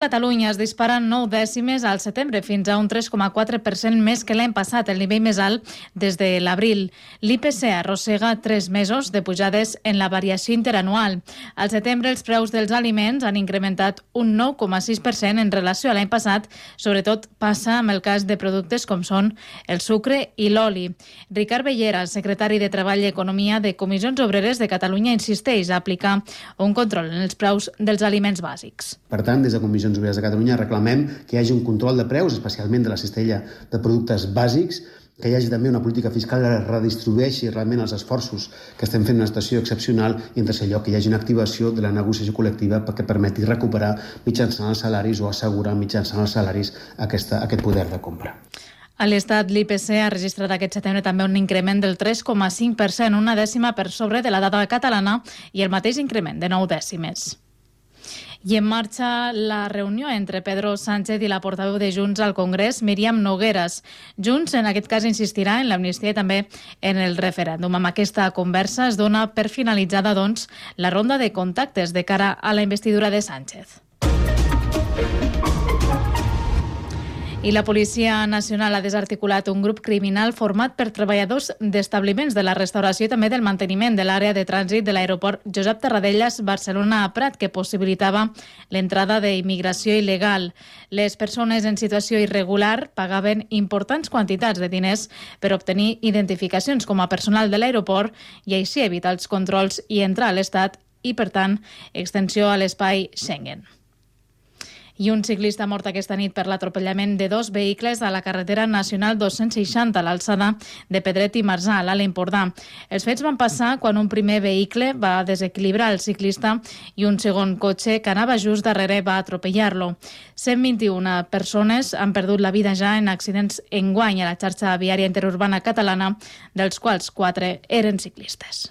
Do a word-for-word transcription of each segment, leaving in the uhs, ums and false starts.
Catalunya es dispara nou dècimes al setembre, fins a un tres coma quatre per cent més que l'any passat, el nivell més alt des de l'abril. L'I P C arrossega tres mesos de pujades en la variació interanual. Al setembre els preus dels aliments han incrementat un nou coma sis per cent en relació a l'any passat, sobretot passa amb el cas de productes com són el sucre i l'oli. Ricard Bellera, secretari de Treball i Economia de Comissions Obreres de Catalunya, insisteix a aplicar un control en els preus dels aliments bàsics. Per tant, des de Comissions Obreres de Catalunya reclamem que hi hagi un control de preus, especialment de la cistella de productes bàsics, que hi hagi també una política fiscal que redistribueixi realment els esforços que estem fent en una situació excepcional i, en tercer lloc, que hi hagi una activació de la negociació col·lectiva perquè permeti recuperar mitjançant els salaris o assegurar mitjançant els salaris aquesta, aquest poder de compra. A l'Estat, l'I P C ha registrat aquest setembre també un increment del tres coma cinc per cent, una dècima per sobre de la data catalana i el mateix increment de nou dècimes. I en marxa la reunió entre Pedro Sánchez i la portaveu de Junts al Congrés, Míriam Nogueras. Junts, en aquest cas, insistirà en l'amnistia i també en el referèndum. Amb aquesta conversa es dona per finalitzada, doncs, la ronda de contactes de cara a la investidura de Sánchez. I la Policia Nacional ha desarticulat un grup criminal format per treballadors d'establiments de la restauració i també del manteniment de l'àrea de trànsit de l'aeroport Josep Tarradellas Barcelona-Prat, que possibilitava l'entrada d'immigració il·legal. Les persones en situació irregular pagaven importants quantitats de diners per obtenir identificacions com a personal de l'aeroport i així evitar els controls i entrar a l'Estat i, per tant, extensió a l'espai Schengen. I un ciclista mort aquesta nit per l'atropellament de dos vehicles a la carretera nacional dos-cents seixanta a l'alçada de Pedret i Marzà, a l'Alt Empordà. Els fets van passar quan un primer vehicle va desequilibrar el ciclista i un segon cotxe que anava just darrere va atropellar-lo. cent vint-i-una persones han perdut la vida ja en accidents enguany a la xarxa viària interurbana catalana, dels quals quatre eren ciclistes.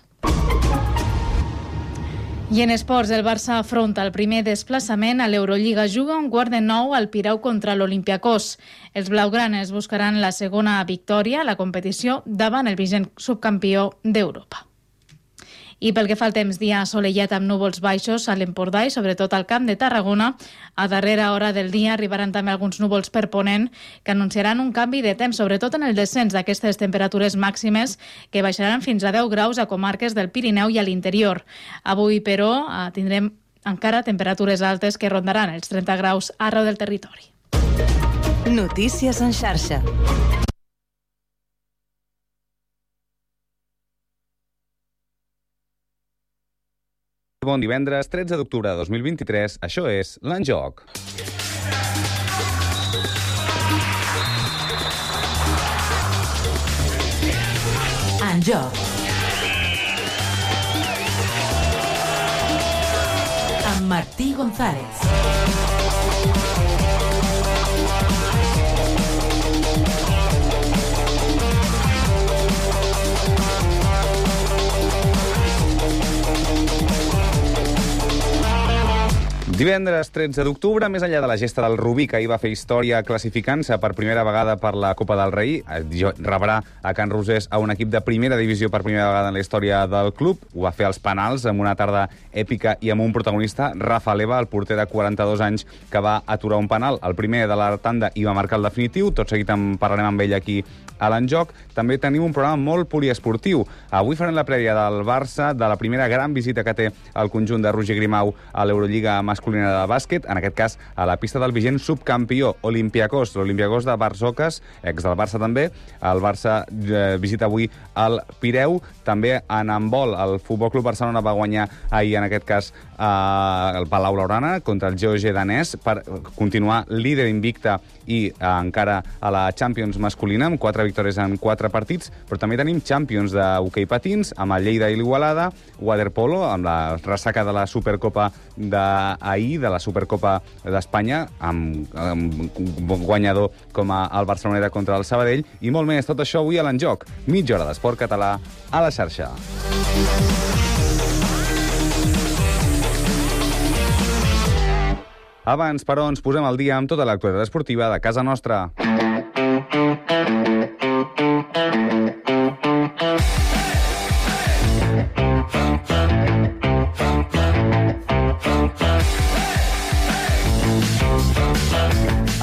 I en esports, el Barça afronta el primer desplaçament a l'Eurolliga. Juga un quart de nou al Pireu contra l'Olympiacos. Els blaugranes buscaran la segona victòria a la competició davant el vigent subcampió d'Europa. I pel que fa al temps, dia assolellat amb núvols baixos a l'Empordà i sobretot al Camp de Tarragona. A darrera hora del dia arribaran també alguns núvols per ponent que anunciaran un canvi de temps, sobretot en el descens d'aquestes temperatures màximes que baixaran fins a deu graus a comarques del Pirineu i a l'interior. Avui, però, tindrem encara temperatures altes que rondaran els trenta graus arreu del territori. Notícies en xarxa. Bon divendres, tretze d'octubre de dos mil vint-i-tres, això és l'En Joc. En Joc. Amb Martí González. Divendres tretze d'octubre, més enllà de la gesta del Rubí, que ahir va fer història classificant-se per primera vegada per la Copa del Rei, rebrà a Can Rosés a un equip de primera divisió per primera vegada en la història del club. Ho va fer als penals, amb una tarda èpica i amb un protagonista, Rafa Leva, el porter de quaranta-dos anys, que va aturar un penal, el primer de la tanda, i va marcar el definitiu. Tot seguit en parlarem amb ell aquí a l'En Joc. També tenim un programa molt poliesportiu. Avui farem la prèvia del Barça, de la primera gran visita que té el conjunt de Roger Grimau a l'Eurolliga masculina de bàsquet, en aquest cas a la pista del vigent subcampió Olympiacos, l'Olympiacos de Barçocas, ex del Barça també. El Barça eh, visita avui el Pireu, també en handbol. El Futbol Club Barcelona va guanyar ahir, en aquest cas, eh, el Palau Blaugrana contra el G O G danès per continuar líder invicte i eh, encara a la Champions masculina, amb quatre victòries en quatre partits, però també tenim Champions d'hoquei patins, amb el Lleida i l'Igualada, waterpolo, amb la ressaca de la Supercopa d'ahir, de la Supercopa d'Espanya, amb, amb guanyador com a el Barceloneta contra el Sabadell, i molt més. Tot això avui a l'En Joc. Mitja hora d'esport català a la xarxa. Abans, però, ens posem al dia amb tota l'actualitat esportiva de casa nostra.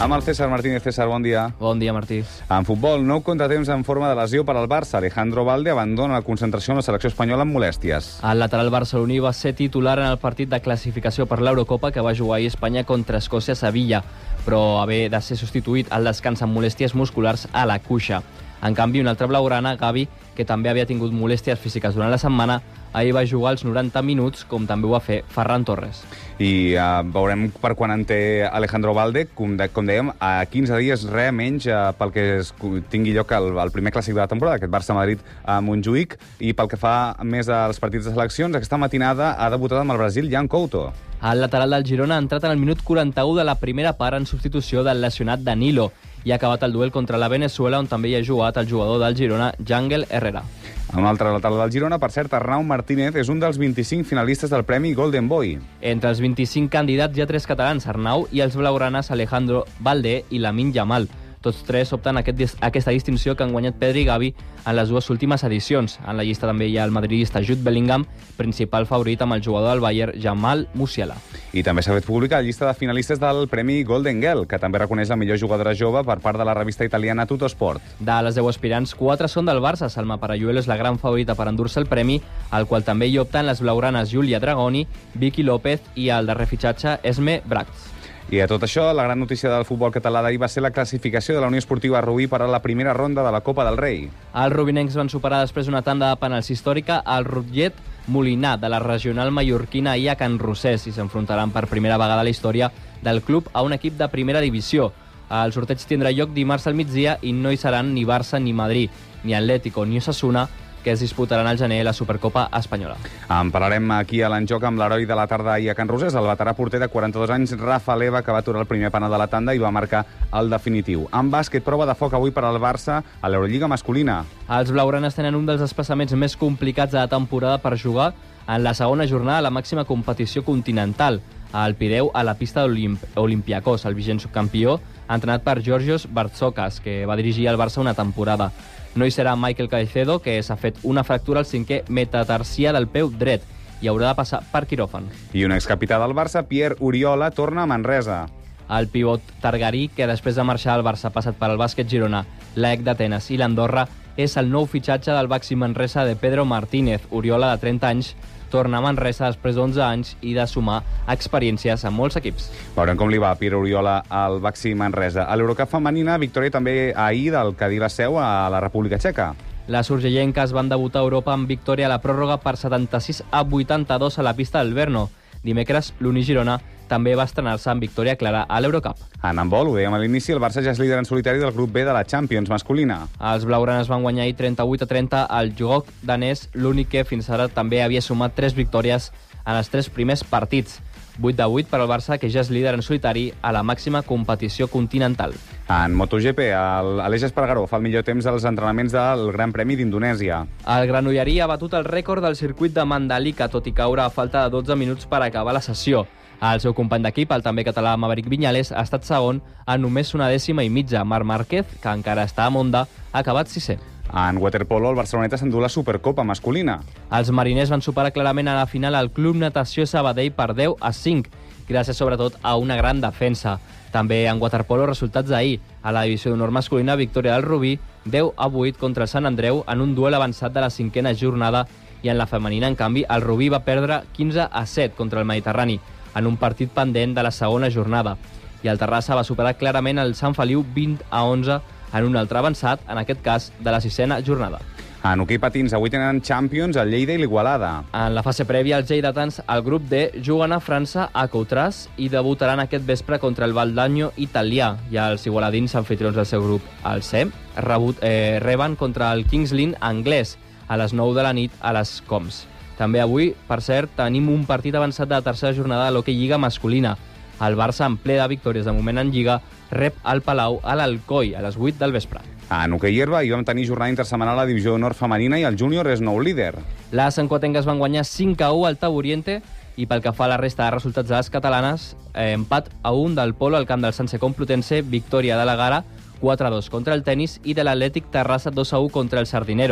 Amb el César Martínez. César, bon dia. Bon dia, Martí. En futbol, nou contratemps en forma de lesió per al Barça. Alejandro Valde abandona la concentració en la selecció espanyola amb molèsties. El lateral barceloní va ser titular en el partit de classificació per l'Eurocopa que va jugar ahir Espanya contra Escòcia a Sevilla, però haver de ser substituït al descans amb molèsties musculars a la cuixa. En canvi, un altre blaugrana, Gavi, que també havia tingut molèsties físiques durant la setmana, ahir va jugar els noranta minuts, com també ho va fer Ferran Torres. I uh, veurem per quan en té Alejandro Valde. Com, de, com dèiem, a quinze dies, res menys uh, pel que es, tingui lloc el, el primer clàssic de la temporada, aquest Barça-Madrid a Montjuïc. I pel que fa més als partits de seleccions, aquesta matinada ha debutat amb el Brasil Jan Couto. El lateral del Girona ha entrat en el minut quaranta-u de la primera part en substitució del lesionat Danilo i ha acabat el duel contra la Venezuela, on també hi ha jugat el jugador del Girona, Yangel Herrera. Un altre lateral del Girona, per cert, Arnau Martínez, és un dels vint-i-cinc finalistes del Premi Golden Boy. Entre els vint-i-cinc candidats hi ha tres catalans, Arnau, i els blaugranes Alejandro Valde i Lamine Yamal. Tots tres opten a aquest, aquesta distinció que han guanyat Pedri i Gavi en les dues últimes edicions. En la llista també hi ha el madridista Jude Bellingham, principal favorit amb el jugador del Bayern, Jamal Musiala. I també s'ha fet pública la llista de finalistes del Premi Golden Girl, que també reconeix la millor jugadora jove per part de la revista italiana Tuttosport. De les deu aspirants, quatre són del Barça. Salma Paralluelo és la gran favorita per endur-se el premi, al qual també hi opten les blaugranes Júlia Dragoni, Vicky López i el darrer fitxatge Esme Bragt. I a tot això, la gran notícia del futbol català d'ahir va ser la classificació de la Unió Esportiva Rubí per a la primera ronda de la Copa del Rei. Els rubinencs van superar després una tanda de penals històrica al Rutget Molinar de la regional mallorquina ahir a Can Rosés i s'enfrontaran per primera vegada a la història del club a un equip de primera divisió. El sorteig tindrà lloc dimarts al migdia i no hi seran ni Barça ni Madrid, ni Atlético ni Osasuna, que es disputaran al gener la Supercopa espanyola. En parlarem aquí a l'enjoc amb l'heroi de la tarda ahir a Can Rosés, el veterà porter de quaranta-dos anys, Rafa Leva, que va aturar el primer penal de la tanda i va marcar el definitiu. En bàsquet, prova de foc avui per al Barça a l'Eurolliga masculina. Els blaugranes tenen un dels desplaçaments més complicats de la temporada per jugar en la segona jornada a la màxima competició continental, al Pireu, a la pista d'Olympiakos, el vigent subcampió, entrenat per Georgios Bartzokas, que va dirigir el Barça una temporada. No hi serà Michael Caicedo, que s'ha fet una fractura al cinquè metatarsia del peu dret i haurà de passar per quiròfan. I un excapità del Barça, Pierre Oriola, torna a Manresa. El pivot targarí, que després de marxar al Barça ha passat per al bàsquet Girona, l'A E C d'Atenes i l'Andorra, és el nou fitxatge del Baxi Manresa de Pedro Martínez. Oriola, de trenta anys, torna a Manresa després d'onze anys i de sumar experiències en molts equips. Veurem com li va a Pierre Oriola al Baxi Manresa. A l'Eurocup femenina, victòria també ahir del Cadí la seu a la República Txeca. Les urgellenques van debutar a Europa amb victòria a la pròrroga per setanta-sis a vuitanta-dos a la pista del Brno. Dimecres, l'Uni Girona també va estrenar-se amb victòria clara a l'Eurocup. En handbol, ho dèiem a l'inici, el Barça ja és líder en solitari del grup B de la Champions masculina. Els blaugranes van guanyar ahir trenta-vuit a trenta al Jogok danès, l'únic que fins ara també havia sumat tres victòries en els tres primers partits. vuit de vuit per al Barça, que ja és líder en solitari a la màxima competició continental. En MotoGP, Aleix Espargaró fa el millor temps dels entrenaments del Gran Premi d'Indonèsia. El granollerí ha batut el rècord del circuit de Mandalika, tot i caure a falta de dotze minuts per acabar la sessió. El seu company d'equip, el també català Maverick Viñales, ha estat segon a només una dècima i mitja. Marc Márquez, que encara està a Monda, ha acabat sisè. En waterpolo, el Barceloneta s'endú la Supercopa masculina. Els mariners van superar clarament a la final al Club Natació Sabadell per deu a cinc, gràcies sobretot a una gran defensa. També en waterpolo, resultats d'ahir. A la divisió d'honor masculina, victòria del Rubí, deu a vuit contra el Sant Andreu en un duel avançat de la cinquena jornada, i en la femenina, en canvi, el Rubí va perdre quinze a set contra el Mediterrani, en un partit pendent de la segona jornada. I el Terrassa va superar clarament el Sant Feliu vint a onze en un altre avançat, en aquest cas de la sisena jornada. En hoquei patins, avui tenen Champions a Lleida i l'Igualada. En la fase prèvia, els lleidatans, el grup D, juguen a França a Coutràs i debutaran aquest vespre contra el Valdanyo italià. I els igualadins, anfitrions del seu grup, el C, rebut, eh, reben contra el Kings Lynn anglès a les nou de la nit a les Coms. També avui, per cert, tenim un partit avançat de la tercera jornada de l'Hockey Lliga masculina. El Barça, en ple de victòries de moment en Lliga, rep al Palau a l'Alcoi a les vuit del vespre. En hoquei herba hi vam tenir jornada intersetmanal a la divisió d'honor femenina i el júnior és nou líder. Les encoatengues van guanyar cinc a u al Taburiente i pel que fa a la resta de resultats de les catalanes, eh, empat a un del Polo al camp del Sanse Complutense, victòria de la Gara quatre a dos contra el Tenis i de l'Atlètic Terrassa dos a u contra el Sardinero.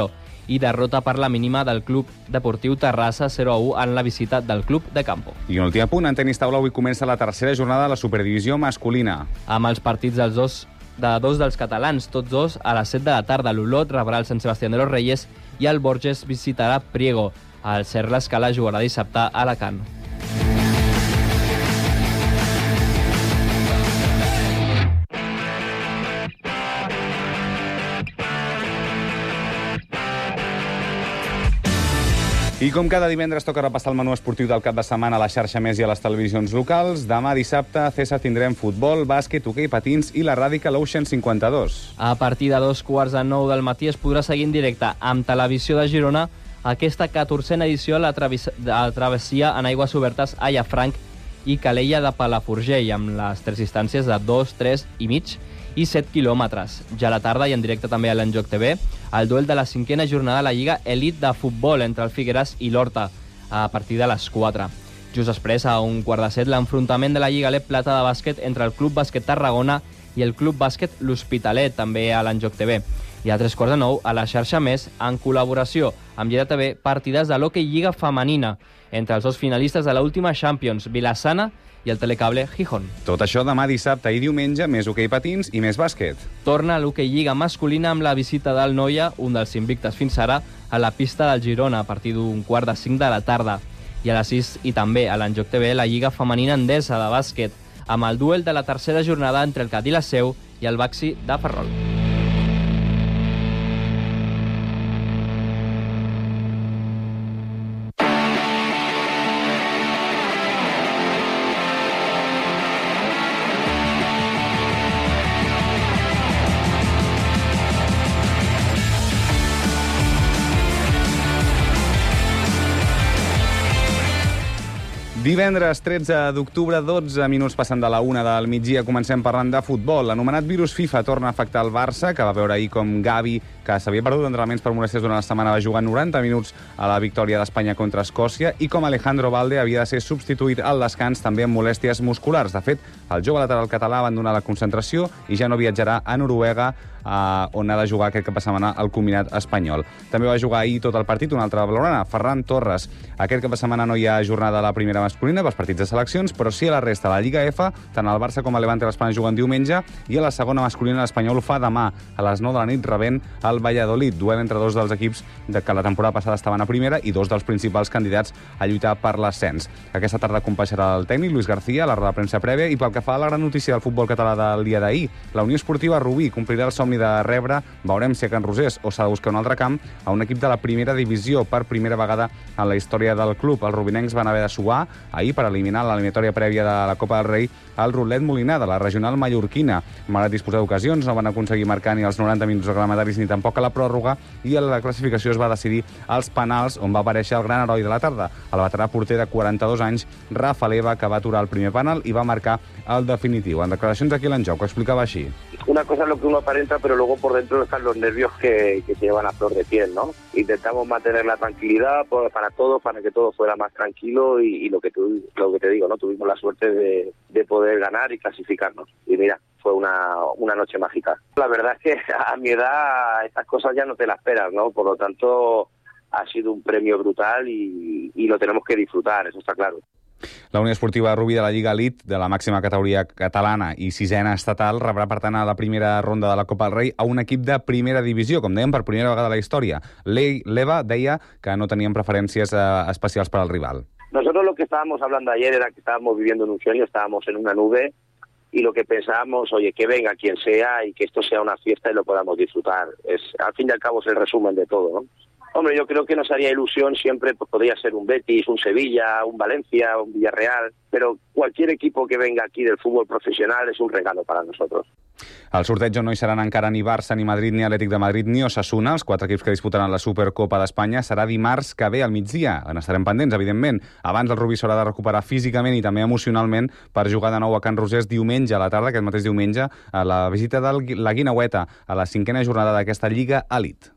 i derrota per la mínima del Club Deportiu Terrassa zero a u en la visita del Club de Campo. I un últim punt, en tenis taula avui comença la tercera jornada de la Superdivisió masculina. Amb els partits dels dos, de dos dels catalans, tots dos a les set de la tarda. L'Olot rebrà el Sant Sebastián de los Reyes i el Borges visitarà Priego. El Ser l'Escala jugarà dissabte a Alacant. I com cada divendres toca repassar el menú esportiu del cap de setmana a la xarxa Més i a les televisions locals, demà dissabte a César tindrem futbol, bàsquet, hoquei patins i la Radical Ocean cinquanta-dos. A partir de dos quarts de nou del matí es podrà seguir en directe amb Televisió de Girona aquesta catorzena edició de la, travis- de la travessia en aigües obertes a Llafranc i Calella de Palafrugell, amb les tres distàncies de dos, tres i mig i set quilòmetres. Ja a la tarda i en directe també a l'Enjoc T V, el duel de la cinquena jornada de la Lliga Elit de Futbol entre el Figueres i l'Horta, a partir de les quatre. Just després, a un quart de set, l'enfrontament de la Lliga L E P Plata de bàsquet entre el Club Bàsquet Tarragona i el Club Bàsquet L'Hospitalet, també a l'Enjoc T V. I a tres quarts de nou, a la xarxa Més, en col·laboració amb Lleida T V, partides de l'Hockey Lliga Femenina entre els dos finalistes de l'última Champions, Vilassana i el Telecable Gijón. Tot això demà dissabte i diumenge, més hoquei patins i més bàsquet. Torna l'Hockey Lliga masculina amb la visita del Noia, un dels invictes fins ara, a la pista del Girona a partir d'un quart de cinc de la tarda. I a les sis i també a l'Enjoc T V la Lliga Femenina Endesa de bàsquet, amb el duel de la tercera jornada entre el Cadí la Seu i el Baxi de Ferrol. Divendres tretze d'octubre, dotze minuts passant de la una del migdia, comencem parlant de futbol. L'anomenat virus FIFA torna a afectar el Barça, que va veure ahir com Gavi, que s'havia perdut entrenaments per molèsties durant la setmana, va jugar noranta minuts a la victòria d'Espanya contra Escòcia, i com Alejandro Valde havia de ser substituït al descans també amb molèsties musculars. De fet, el jove lateral català abandona la concentració i ja no viatjarà a Noruega, Uh, on ha de jugar aquest cap de setmana el combinat espanyol. També va jugar ahir tot el partit un altre blaugrana, Ferran Torres. Aquest cap de setmana no hi ha jornada a la primera masculina pels partits de seleccions, però sí a la resta. A la Lliga F, tant el Barça com el Levante l'Espanya juguen diumenge, i a la segona masculina l'Espanyol ho fa demà a les nou de la nit rebent el Valladolid, duel entre dos dels equips de que la temporada passada estaven a primera i dos dels principals candidats a lluitar per l'ascens. Aquesta tarda compareixerà el tècnic Luis García a la roda de premsa prèvia, i pel que fa a la gran notícia del futbol català del dia d'ahir, la Unió Esportiva Rubí complirà el somni de rebre, veurem si a Can Rosés o s'ha de buscar un altre camp, a un equip de la primera divisió per primera vegada en la història del club. Els rubinencs van haver de suar ahir per eliminar l'eliminatòria prèvia de la Copa del Rei al Rotlet Molinar de la regional mallorquina. Malgrat disposar d'ocasions, no van aconseguir marcar ni els noranta minuts reglamentaris ni tampoc a la pròrroga, i a la classificació es va decidir als penals, on va aparèixer el gran heroi de la tarda, el veterà porter de quaranta-dos anys, Rafa Leva, que va aturar el primer penal i va marcar el definitiu. En declaracions aquí a l'Enjoc ho explicava així. Una cosa es lo que uno aparenta, pero luego por dentro están los nervios que, que se llevan a flor de piel, ¿no? Intentamos mantener la tranquilidad por, para todos, para que todo fuera más tranquilo, y, y lo que tú, lo que te digo, ¿no? Tuvimos la suerte de, de poder ganar y clasificarnos. Y mira, fue una, una noche mágica. La verdad es que a mi edad estas cosas ya no te las esperas, ¿no? Por lo tanto, ha sido un premio brutal y, y lo tenemos que disfrutar, eso está claro. La Unió Esportiva Rubí de la Lliga Elite, de la màxima categoria catalana i sisena estatal, rebrà, per tant, a la primera ronda de la Copa del Rei a un equip de primera divisió, com dèiem, per primera vegada a la història. Leva deia que no tenien preferències eh, especials per al rival. Nosotros lo que estábamos hablando ayer era que estábamos viviendo en un sueño, estábamos en una nube, y lo que pensábamos, oye, que venga quien sea y que esto sea una fiesta y lo podamos disfrutar. Es, al fin y al cabo es el resumen de todo, ¿no? Hombre, yo creo que nos haría ilusión siempre, pues podría ser un Betis, un Sevilla, un Valencia, un Villarreal, pero cualquier equipo que venga aquí del fútbol profesional es un regalo para nosotros. Al sorteig on no hi seran encara ni Barça, ni Madrid, ni Atlètic de Madrid, ni Osasuna, els quatre equips que disputaran la Supercopa d'Espanya, serà dimarts que ve al migdia. En estarem pendents, evidentment. Abans el Rubí s'haurà de recuperar físicament i també emocionalment per jugar de nou a Can Rosés diumenge a la tarda, aquest mateix diumenge, a la visita de la Guineueta, a la cinquena jornada d'aquesta Lliga Elite.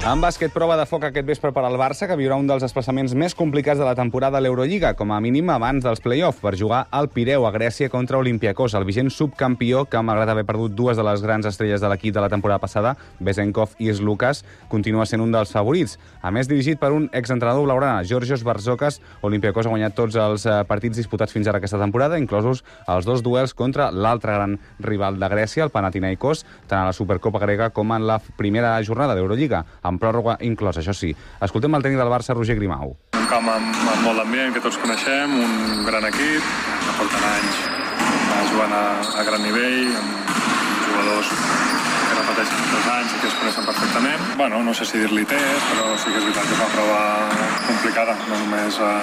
En bàsquet, prova de foc aquest vespre per al Barça, que viurà un dels desplaçaments més complicats de la temporada a l'Eurolliga, com a mínim abans dels play-off, per jugar al Pireu, a Grècia, contra Olympiacos, el vigent subcampió, que malgrat haver perdut dues de les grans estrelles de l'equip de la temporada passada, Bezenkov i Slukas, continua sent un dels favorits. A més, dirigit per un exentrenador blaugrana, Georgios Barzokas, Olympiacos ha guanyat tots els partits disputats fins ara aquesta temporada, inclosos els dos duels contra l'altre gran rival de Grècia, el Panathinaikos, tant a la Supercopa grega com en la primera jornada d'Eurolliga, amb pròrroga inclosa, això sí. Escoltem el tècnic del Barça, Roger Grimau. Un camp amb, amb molt d'ambient, que tots coneixem, un gran equip, que porten anys jugant a, a gran nivell, amb jugadors que repeteixen tres anys i que es coneixen perfectament. Bueno, no sé si dir-li test, però sí que és veritat que és una prova complicada, no només a,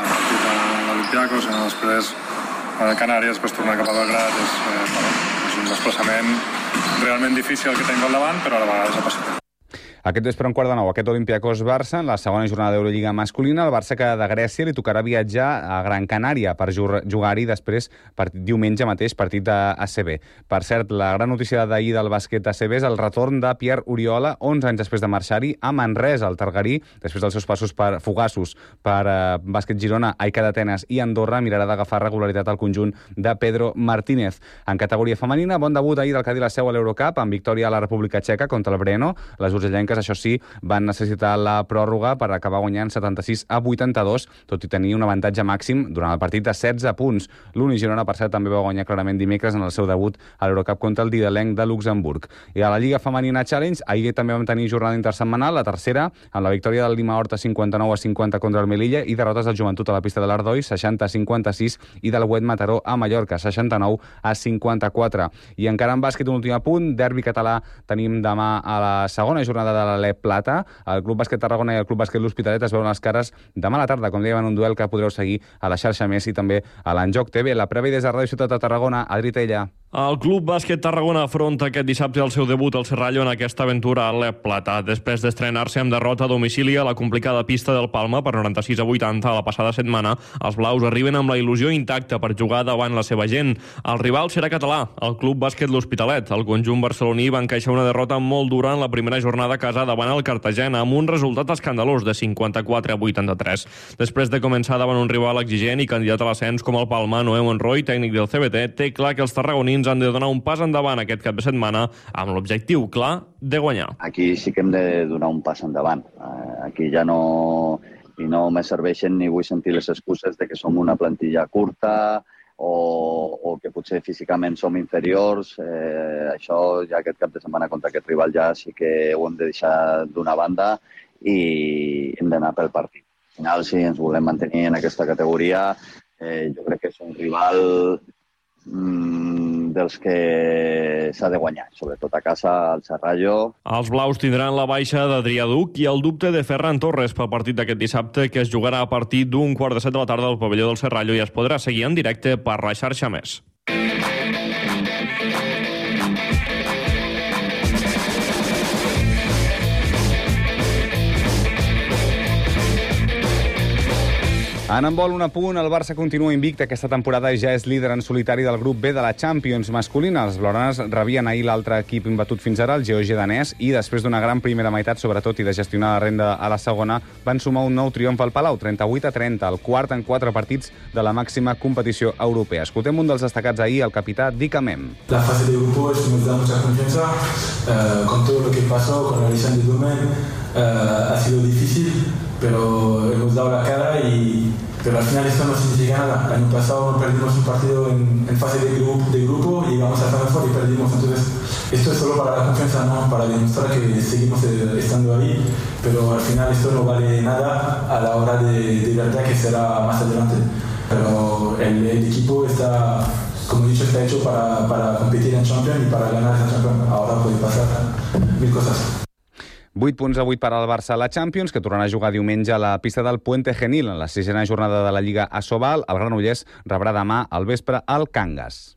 a l'Olympiacos, sinó després a Canàries, després tornar cap a Belgrad. És, eh, bueno, és un desplaçament realment difícil el que tenim al davant, però a la vegada és apassionant. Aquest vespre un quart de nou, aquest Olympiacos-Barça, en la segona jornada d'Eurolliga masculina, el Barça, que de Grècia li tocarà viatjar a Gran Canària per jugar-hi després, per diumenge mateix, partit d'A C B. Per cert, la gran notícia d'ahir del bàsquet A C B és el retorn de Pierre Oriola, onze anys després de marxar-hi, a Manresa, al Targarí, després dels seus passos per fugassos per eh, bàsquet Girona, Aica d'Atenes i Andorra, mirarà d'agafar regularitat al conjunt de Pedro Martínez. En categoria femenina, bon debut ahir del Cadí la Seu a l'Eurocup, amb victòria a la República Txeca contra el Breno. Les urgellenques, això sí, van necessitar la pròrroga per acabar guanyant setanta-sis a vuitanta-dos, tot i tenir un avantatge màxim durant el partit de setze punts. L'Uni Girona, per cert, també va guanyar clarament dimecres en el seu debut a l'Eurocup contra el Didelenc de Luxemburg. I a la Lliga Femenina Challenge, ahir també vam tenir jornada intersetmanal, la tercera, amb la victòria del Lima Horta cinquanta-nou a cinquanta contra el Melilla i derrotes del Joventut a la pista de l'Ardoi, seixanta a cinquanta-sis, i del Huet Mataró a Mallorca, seixanta-nou a cinquanta-quatre. I encara en bàsquet, un últim apunt, derbi català tenim demà a la segona jornada de la l'E Plata. El Club Bàsquet Tarragona i el Club Bàsquet L'Hospitalet es veuen les cares demà a la tarda, com dèiem, en un duel que podreu seguir a la xarxa Més i també a l'Enjoc T V. La prèvia des de Ràdio Ciutat de Tarragona, Adri Tella. El Club Bàsquet Tarragona afronta aquest dissabte el seu debut al Serrallo en aquesta aventura a l'E Plata. Després d'estrenar-se amb derrota a domicili a la complicada pista del Palma per noranta-sis a vuitanta a la passada setmana, els blaus arriben amb la il·lusió intacta per jugar davant la seva gent. El rival serà català, el Club Bàsquet L'Hospitalet. El conjunt barceloní va encaixar una derrota molt dura en la primera jornada a casa davant el Cartagena, amb un resultat escandalós de cinquanta-quatre a vuitanta-tres. Després de començar davant un rival exigent i candidat a l'ascens com el Palma, Noé Monroy, tècnic del C B T, té clar que els tarragonins han de donar un pas endavant aquest cap de setmana amb l'objectiu clar de guanyar. Aquí sí que hem de donar un pas endavant. Aquí ja no, i no me serveixen ni vull sentir les excuses de que som una plantilla curta o, o que potser físicament som inferiors. Eh, això ja aquest cap de setmana contra aquest rival ja sí que ho hem de deixar d'una banda i hem d'anar pel partit. Al final, si ens volem mantenir en aquesta categoria, eh, jo crec que és un rival mm, dels que s'ha de guanyar, sobretot a casa al Serrallo. Els blaus tindran la baixa d'Adrià Duc i el dubte de Ferran Torres pel partit d'aquest dissabte, que es jugarà a partir d'un quart de set de la tarda al pavelló del Serrallo i es podrà seguir en directe per la xarxa Més. En handbol, un apunt, el Barça continua invicte aquesta temporada i ja és líder en solitari del grup B de la Champions masculina. Els blaugranes rebien ahir l'altre equip imbatut fins ara, el Georgia danès, i després d'una gran primera meitat, sobretot, i de gestionar la renda a la segona, van sumar un nou triomf al Palau, trenta-vuit a trenta, el quart en quatre partits de la màxima competició europea. Escoltem un dels destacats ahir, el capità Dick Amem. La fase de grupo nos da mucha confianza, eh, con todo lo que pasó, con la lesión de Dumen, eh, ha sido difícil, pero hemos dado la cara y pero al final esto no significa nada. El año pasado perdimos un partido en, en fase de grupo, de grupo y llegamos a Final Four y perdimos. Entonces, esto es solo para la confianza, ¿no? Para demostrar que seguimos estando ahí, pero al final esto no vale nada a la hora de, de verdad que será más adelante. Pero el, el equipo está, como he dicho, está hecho para, para competir en Champions y para ganar esa Champions. Ahora puede pasar mil cosas. vuit punts a vuit per al Barça a la Champions, que tornarà a jugar diumenge a la pista del Puente Genil en la sisena jornada de la Lliga Asobal. El Granollers rebrà demà al vespre al Cangas.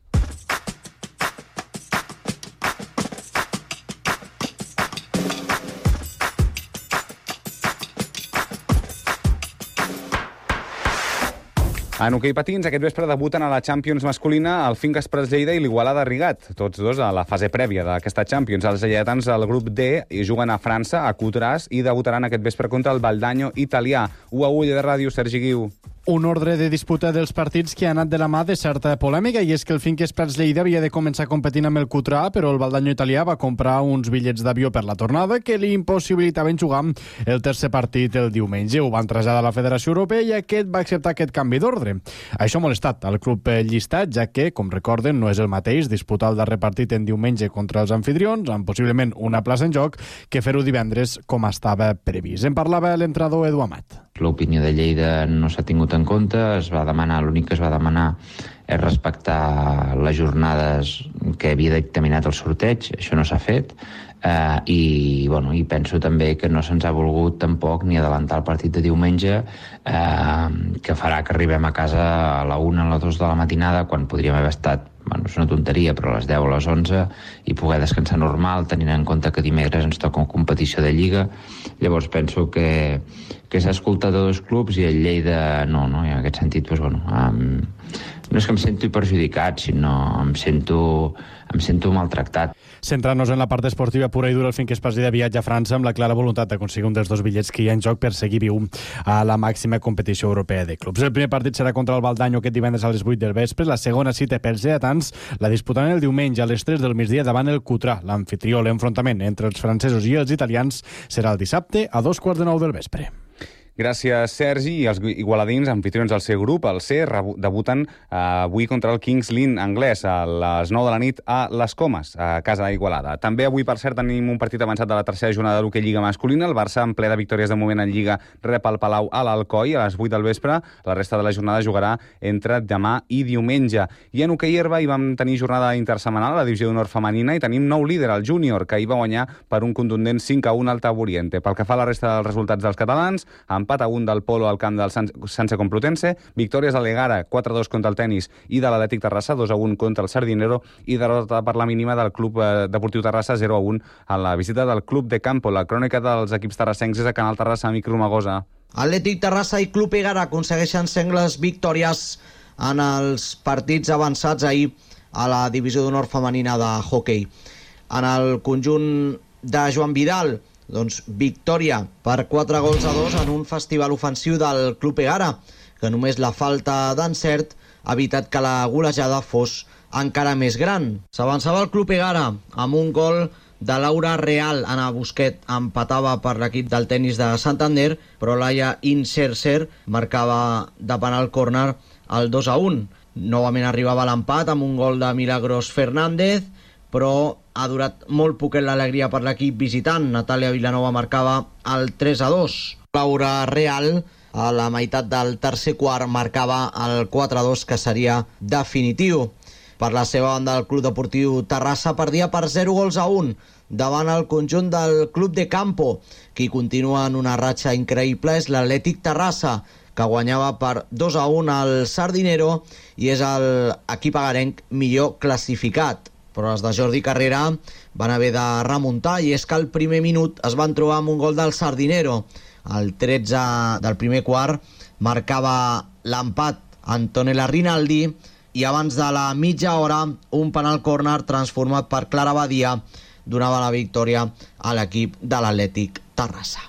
En hoquei patins, aquest vespre debuten a la Champions masculina el Finca Esprats Lleida i l'Igualada Rigat, tots dos a la fase prèvia d'aquesta Champions. Els lleidatans del grup D juguen a França, a Coutras, i debutaran aquest vespre contra el Valdanyo italià. u a u de ràdio, Sergi Guiu. Un ordre de disputa dels partits que ha anat de la mà de certa polèmica, i és que el Finca Esprats Lleida havia de començar competint amb el Cutrà, però el Valdanyo italià va comprar uns bitllets d'avió per la tornada que li impossibilitaven jugar el tercer partit el diumenge. Ho van traslladar a la Federació Europea i aquest va acceptar aquest canvi d'ordre. Això ha molestat al club llistat, ja que, com recorden, no és el mateix disputar el darrer partit en diumenge contra els anfitrions, amb possiblement una plaça en joc, que fer-ho divendres com estava previst. En parlava l'entrenador Edu Amat. L'opinió de Lleida no s'ha tingut en compte, es va demanar, l'únic que es va demanar és respectar les jornades que havia dictaminat el sorteig, això no s'ha fet, eh, i, bueno, i penso també que no se'ns ha volgut tampoc ni adelantar el partit de diumenge, eh, que farà que arribem a casa a la una, a les dues de la matinada, quan podríem haver estat, bueno, és una tonteria, però a les deu o a les onze, i poder descansar normal, tenint en compte que dimecres ens toca una competició de Lliga. Llavors penso que, que s'ha escoltat a dos clubs i el Lleida no, no? I en aquest sentit, doncs, bueno, um, no és que em sento perjudicat, sinó em sento, em sento maltractat. Centrant-nos en la part esportiva pura i dura, el Finca Esprats Lleida viatja a França amb la clara voluntat d'aconseguir un dels dos bitllets que hi ha en joc per seguir viu a la màxima competició europea de clubs. El primer partit serà contra el Valdanyo aquest divendres a les vuit del vespre. La segona cita pels lleidatans la disputaran el diumenge a les tres del migdia davant el Cutrà. L'anfitrió, l'enfrontament entre els francesos i els italians serà el dissabte a dos quarts de nou del vespre. Gràcies, Sergi. I els igualadins, anfitrions del seu grup, el C, debuten eh, avui contra el Kings Lynn anglès a les nou de la nit a Les Comes, a casa d'Igualada. També avui, per cert, tenim un partit avançat de la tercera jornada de l'hoquei Lliga masculina. El Barça, en ple de victòries de moment en Lliga, rep el Palau a l'Alcoi a les vuit del vespre. La resta de la jornada jugarà entre demà i diumenge. I en hoquei herba hi vam tenir jornada intersetmanal a la divisió d'honor femenina i tenim nou líder, el júnior, que hi va guanyar per un contundent cinc a un al Taburiente. Pel que fa a la resta dels resultats dels catalans, empat a un del Polo al camp del Sanse Complutense, victòries a l'Egara, quatre a dos contra el Tenis i de l'Atlètic Terrassa, dos a un contra el Sardinero, i derrota per la mínima del Club Deportiu Terrassa, zero a un a la visita del Club de Campo. La crònica dels equips terrassencs és a Canal Terrassa, amic Romagosa. Atlètic Terrassa i Club Egara aconsegueixen sengles victòries en els partits avançats ahir a la divisió d'honor femenina de hoquei. En el conjunt de Joan Vidal, doncs victòria per quatre gols a dos en un festival ofensiu del Club Egara, que només la falta d'encert ha evitat que la golejada fos encara més gran. S'avançava el Club Egara amb un gol de Laura Real. Anna Busquet empatava per l'equip del Tenis de Santander, però Laia Insercer marcava de penal córner el dos a un. Novament arribava l'empat amb un gol de Milagros Fernández, però ha durat molt poquet l'alegria per l'equip visitant. Natàlia Vilanova marcava el tres a dos. Laura Real, a la meitat del tercer quart, marcava el quatre a dos, que seria definitiu. Per la seva banda, el Club Deportiu Terrassa perdia per zero gols a un davant el conjunt del Club de Campo. Qui continua en una ratxa increïble és l'Atlètic Terrassa, que guanyava per dos a un al Sardinero i és l'equip agarenc millor classificat. Però els de Jordi Carrera van haver de remuntar, i és que al primer minut es van trobar amb un gol del Sardinero. Al tretze del primer quart marcava l'empat Antonella Rinaldi, i abans de la mitja hora un penal córner transformat per Clara Badia donava la victòria a l'equip de l'Atlètic Terrassa.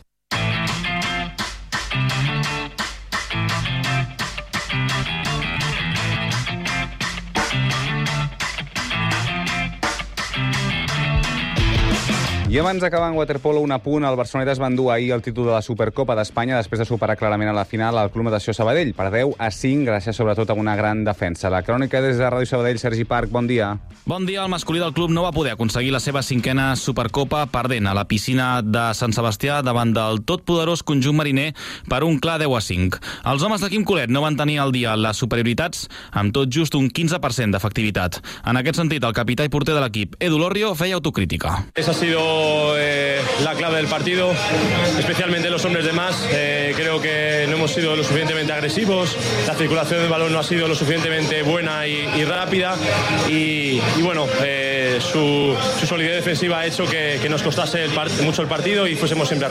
I abans d'acabar en waterpolo, un apunt, el Barceloneta es va endur ahir el títol de la Supercopa d'Espanya després de superar clarament a la final al Club Natació Sabadell, per deu a cinc, gràcies sobretot a una gran defensa. La crònica des de Ràdio Sabadell, Sergi Parc, bon dia. Bon dia. El masculí del club no va poder aconseguir la seva cinquena Supercopa, perdent a la piscina de Sant Sebastià davant del totpoderós conjunt mariner per un clar deu a cinc. Els homes de Quim Colet no van tenir al dia les superioritats, amb tot just un quinze per cent d'efectivitat. En aquest sentit, el capità i porter de l'equip, Edu Lorrio, feia autocrítica. Esa ha sido Eh, la clave del partido, especialmente los hombres de más. Eh, creo que no hemos sido lo suficientemente agresivos, la circulación del balón no ha sido lo suficientemente buena y, y rápida, y, y bueno, eh, su, su solidez defensiva ha hecho que, que nos costase el part- mucho el partido y fuésemos siempre a remolque.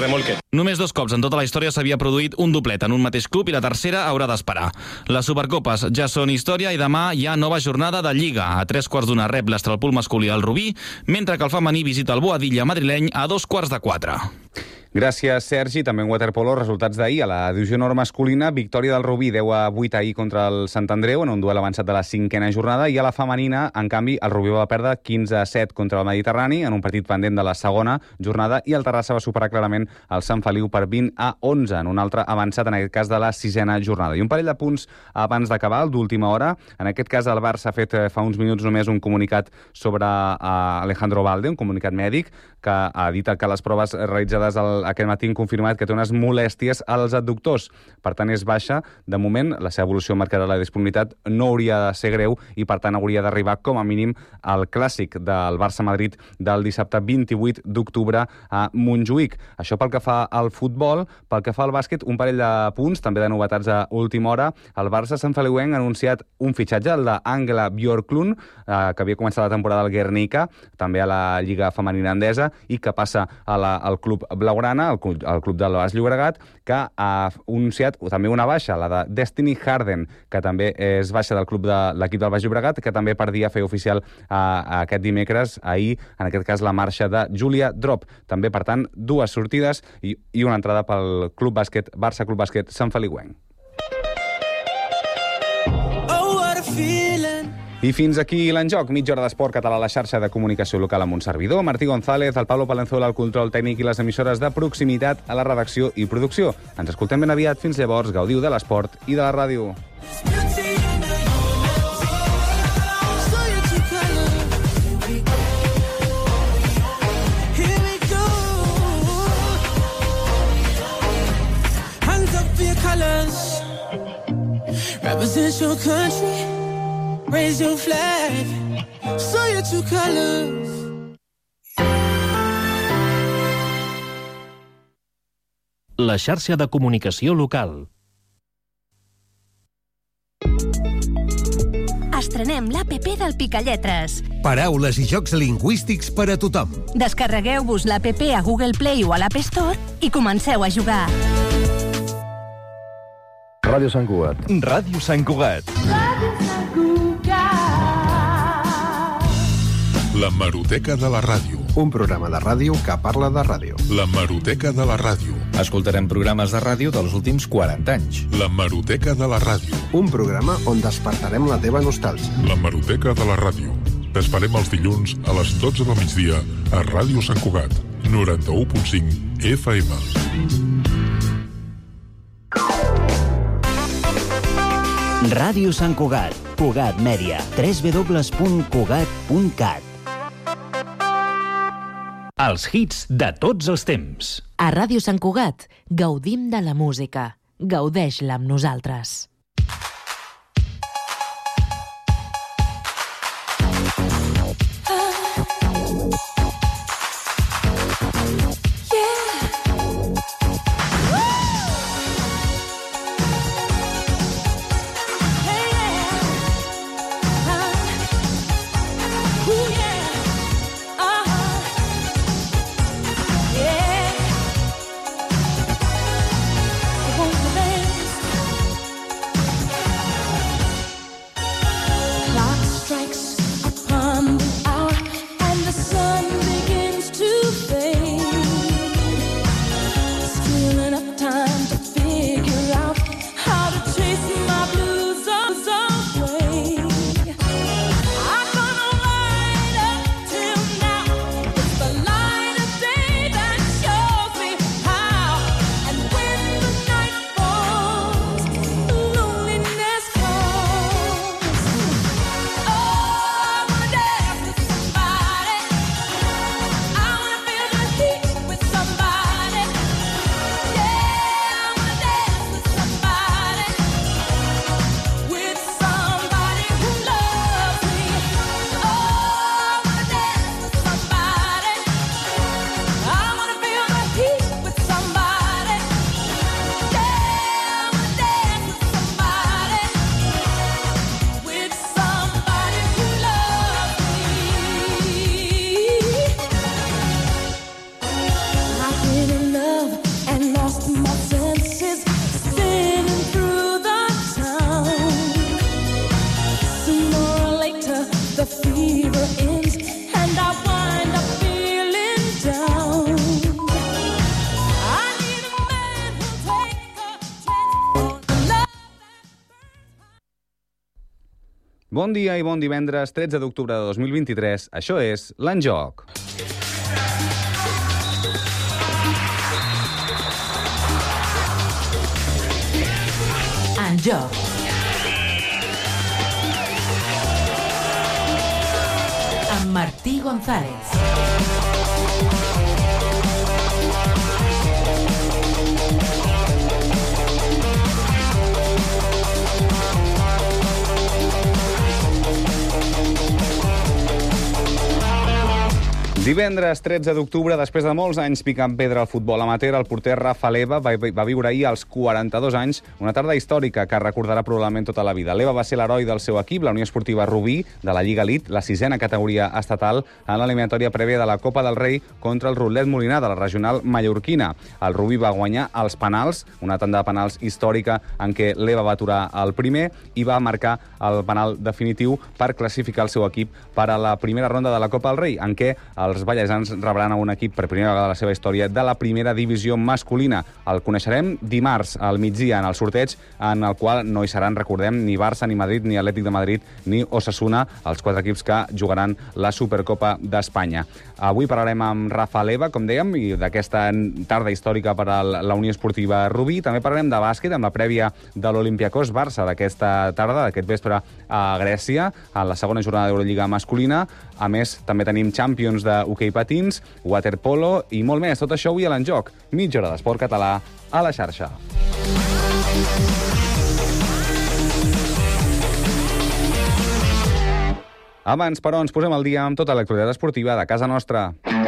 Només dos cops en tota la història s'havia produït un doblet en un mateix club i la tercera haurà d'esperar. Les Supercopes ja són història i demà hi ha nova jornada de Lliga. A tres quarts d'una rep l'Estralpul masculí al Rubí, mentre que el femení visita el Boadilla madrileny a dos quarts de quatre. Gràcies, Sergi. També en waterpolo, resultats d'ahir. A la divisió honor masculina, victòria del Rubí deu a vuit ahir contra el Sant Andreu en un duel avançat de la cinquena jornada, i a la femenina, en canvi, el Rubí va perdre quinze a set contra el Mediterrani en un partit pendent de la segona jornada, i el Terrassa va superar clarament el Sant Feliu per vint a onze en un altre avançat, en aquest cas de la sisena jornada. I un parell de punts abans d'acabar, d'última hora. En aquest cas, el Barça ha fet fa uns minuts només un comunicat sobre uh, Alejandro Valde, un comunicat mèdic, que ha dit que les proves realitzades el, aquest matí han confirmat que té unes molèsties als adductors. Per tant, és baixa. De moment, la seva evolució marcarà la disponibilitat, no hauria de ser greu i, per tant, hauria d'arribar com a mínim al clàssic del Barça-Madrid del dissabte vint-i-vuit d'octubre a Montjuïc. Això pel que fa al futbol. Pel que fa al bàsquet, un parell de punts, també de novetats a última hora. El Barça Sant Feliuenc ha anunciat un fitxatge, el d'Angela Björklund, eh, que havia començat la temporada al Guernica, també a la Lliga Femenina Endesa, i que passa a la, al club blaugrana, al club, al club del Baix Llobregat, que ha anunciat també una baixa, la de Destiny Harden, que també és baixa del club de l'equip del Baix Llobregat, que també perdia fer oficial eh, aquest dimecres, ahir, en aquest cas, la marxa de Julia Drop. També, per tant, dues sortides i, i una entrada pel club bàsquet, Barça Club Bàsquet Sant Feliuenc. I fins aquí l'enjoc. Mitja hora d'esport català a la xarxa de comunicació local amb un servidor, Martí González, el Pablo Palenzuela, el control tècnic i les emissores de proximitat a la redacció i producció. Ens escoltem ben aviat. Fins llavors, gaudiu de l'esport i de la ràdio. Represent your country, raise your flag, show your true colors. La xarxa de comunicació local. Estrenem l'A P P del Picalletres. Paraules i jocs lingüístics per a tothom. Descarregueu-vos l'A P P a Google Play o a l'App Store i comenceu a jugar. Ràdio Sant Cugat. Ràdio Sant Cugat. Ràdio Sant Cugat. L'hemeroteca de la ràdio. Un programa de ràdio que parla de ràdio. L'hemeroteca de la ràdio. Escoltarem programes de ràdio dels últims quaranta anys. L'hemeroteca de la ràdio. Un programa on despertarem la teva nostàlgia. L'hemeroteca de la ràdio. T'esperem els dilluns a les dotze del migdia a Ràdio Sant Cugat, noranta-u punt cinc F M. Ràdio Sant Cugat, Cugat Mèdia, w w w punt cugat punt cat. Els hits de tots els temps. A Ràdio Sant Cugat gaudim de la música. Gaudeix-la amb nosaltres. Bon dia i bon divendres, tretze d'octubre de dos mil vint-i-tres. Això és l'Enjoc. Enjoc. Amb Martí González. Divendres tretze d'octubre, després de molts anys picant pedra al futbol amateur, el porter Rafa Leva va, va viure ahir als quaranta-dos anys una tarda històrica que recordarà probablement tota la vida. Leva va ser l'heroi del seu equip, la Unió Esportiva Rubí, de la Lliga Elite, la sisena categoria estatal, en l'eliminatòria prèvia de la Copa del Rei contra el Rotlet Molinar, de la regional mallorquina. El Rubí va guanyar els penals, una tanda de penals històrica en què Leva va aturar el primer i va marcar el penal definitiu per classificar el seu equip per a la primera ronda de la Copa del Rei, en què els ballesans rebran a un equip per primera vegada a la seva història de la primera divisió masculina. El coneixerem dimarts al migdia en el sorteig, en el qual no hi seran, recordem, ni Barça, ni Madrid, ni Atlètic de Madrid, ni Osasuna, els quatre equips que jugaran la Supercopa d'Espanya. Avui parlarem amb Rafa Leva, com dèiem, i d'aquesta tarda històrica per a la Unió Esportiva Rubí. També parlarem de bàsquet, amb la prèvia de l'Olympiacos Barça d'aquesta tarda, d'aquest vespre a Grècia, a la segona jornada d'Eurolliga masculina. A més, també tenim Champions de hoquei patins, waterpolo i molt més. Tot això avui a l'Enjoc. Mitja hora d'esport català a la xarxa. Abans, però, ens posem al dia amb tota l'actualitat esportiva de casa nostra.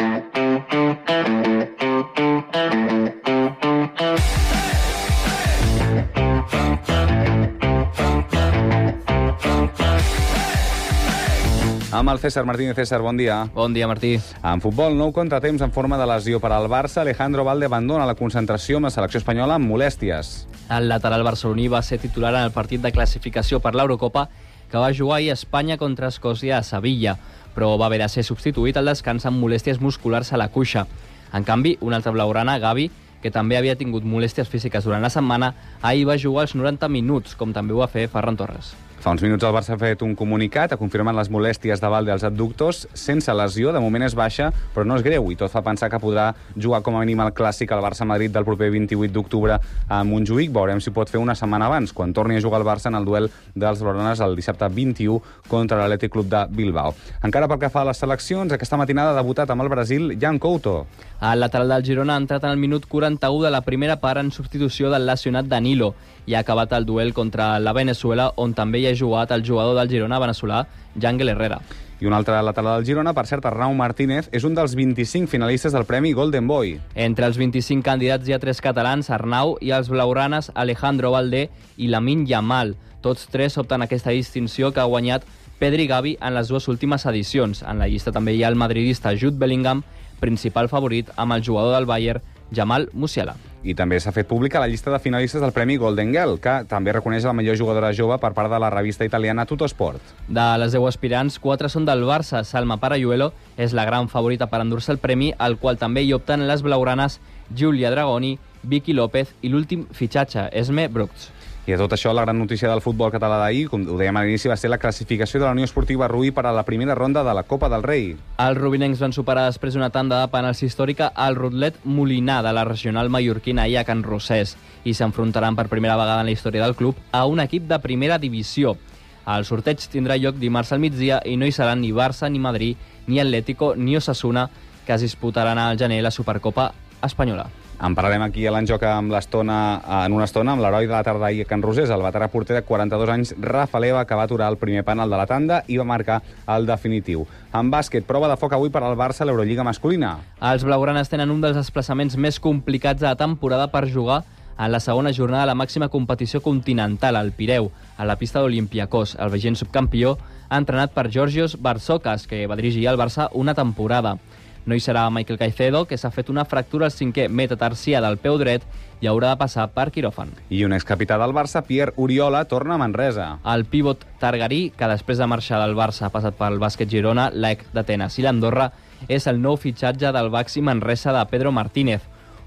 Amb el César Martínez. César, bon dia. Bon dia, Martí. En futbol, nou contratemps en forma de lesió per al Barça. Alejandro Valde abandona la concentració amb la selecció espanyola amb molèsties. El lateral barceloní va ser titular en el partit de classificació per l'Eurocopa que va jugar ahir a Espanya contra Escòcia a Sevilla, però va haver de ser substituït al descans amb molèsties musculars a la cuixa. En canvi, un altre blaugrana, Gavi, que també havia tingut molèsties físiques durant la setmana, ahir va jugar els noranta minuts, com també ho va fer Ferran Torres. Fa uns minuts el Barça ha fet un comunicat, ha confirmat les molèsties de Valde als adductors, sense lesió, de moment és baixa, però no és greu, i tot fa pensar que podrà jugar com a mínim el clàssic al Barça-Madrid del proper vint-i-vuit d'octubre a Montjuïc. Veurem si pot fer una setmana abans, quan torni a jugar el Barça en el duel dels blaugranes el dissabte vint-i-u contra l'Atlètic Club de Bilbao. Encara pel que fa a les seleccions, aquesta matinada ha debutat amb el Brasil Jan Couto. El lateral del Girona ha entrat en el minut quaranta-u de la primera part en substitució del lesionat Danilo i ha acabat el duel contra la Venezuela, on també hi ha jugat el jugador del Girona veneçolà, Yangel Herrera. I un altre lateral del Girona, per cert, Arnau Martínez, és un dels vint-i-cinc finalistes del Premi Golden Boy. Entre els vint-i-cinc candidats hi ha tres catalans, Arnau, i els blaugranes Alejandro Valde i Lamine Yamal. Tots tres opten a aquesta distinció que ha guanyat Pedri Gavi en les dues últimes edicions. En la llista també hi ha el madridista Jude Bellingham, principal favorit amb el jugador del Bayern, Jamal Musiala. I també s'ha fet pública la llista de finalistes del Premi Golden Girl, que també reconeix la millor jugadora jove per part de la revista italiana Tuttosport. De les deu aspirants, quatre són del Barça. Salma Parayuelo és la gran favorita per endur-se el premi, al qual també hi opten les blaugranes Giulia Dragoni, Vicky López i l'últim fitxatge, Esme Brooks. I a tot això, la gran notícia del futbol català d'ahir, com ho dèiem a l'inici, va ser la classificació de la Unió Esportiva Rubí per a la primera ronda de la Copa del Rei. Els rubinencs van superar després d'una tanda de penals històrica al Rotlet Molinar de la regional mallorquina i a Can Rosés, i s'enfrontaran per primera vegada en la història del club a un equip de primera divisió. El sorteig tindrà lloc dimarts al migdia i no hi seran ni Barça, ni Madrid, ni Atlético, ni Osasuna, que es disputaran al gener la Supercopa espanyola. En parlarem aquí a l'Enjoc amb l'estona, en una estona amb l'heroi de la tarda ahir a Can Rosés, el veterà porter de quaranta-dos anys, Rafa Leva, que va aturar el primer penal de la tanda i va marcar el definitiu. En bàsquet, prova de foc avui per al Barça a l'Eurolliga masculina. Els blaugranes tenen un dels desplaçaments més complicats de la temporada per jugar en la segona jornada de la màxima competició continental, al Pireu, a la pista d'Olympiacos. El vigent subcampió ha entrenat per Georgios Barzokas, que va dirigir el Barça una temporada. No hi serà Michael Caicedo, que s'ha fet una fractura al cinquè metatarsià del peu dret i haurà de passar per quiròfan. I un excapità del Barça, Pierre Oriola, torna a Manresa. El pívot targarí, que després de marxar del Barça ha passat pel bàsquet Girona, l'E C d'Atenes i l'Andorra, és el nou fitxatge del Baxi Manresa de Pedro Martínez,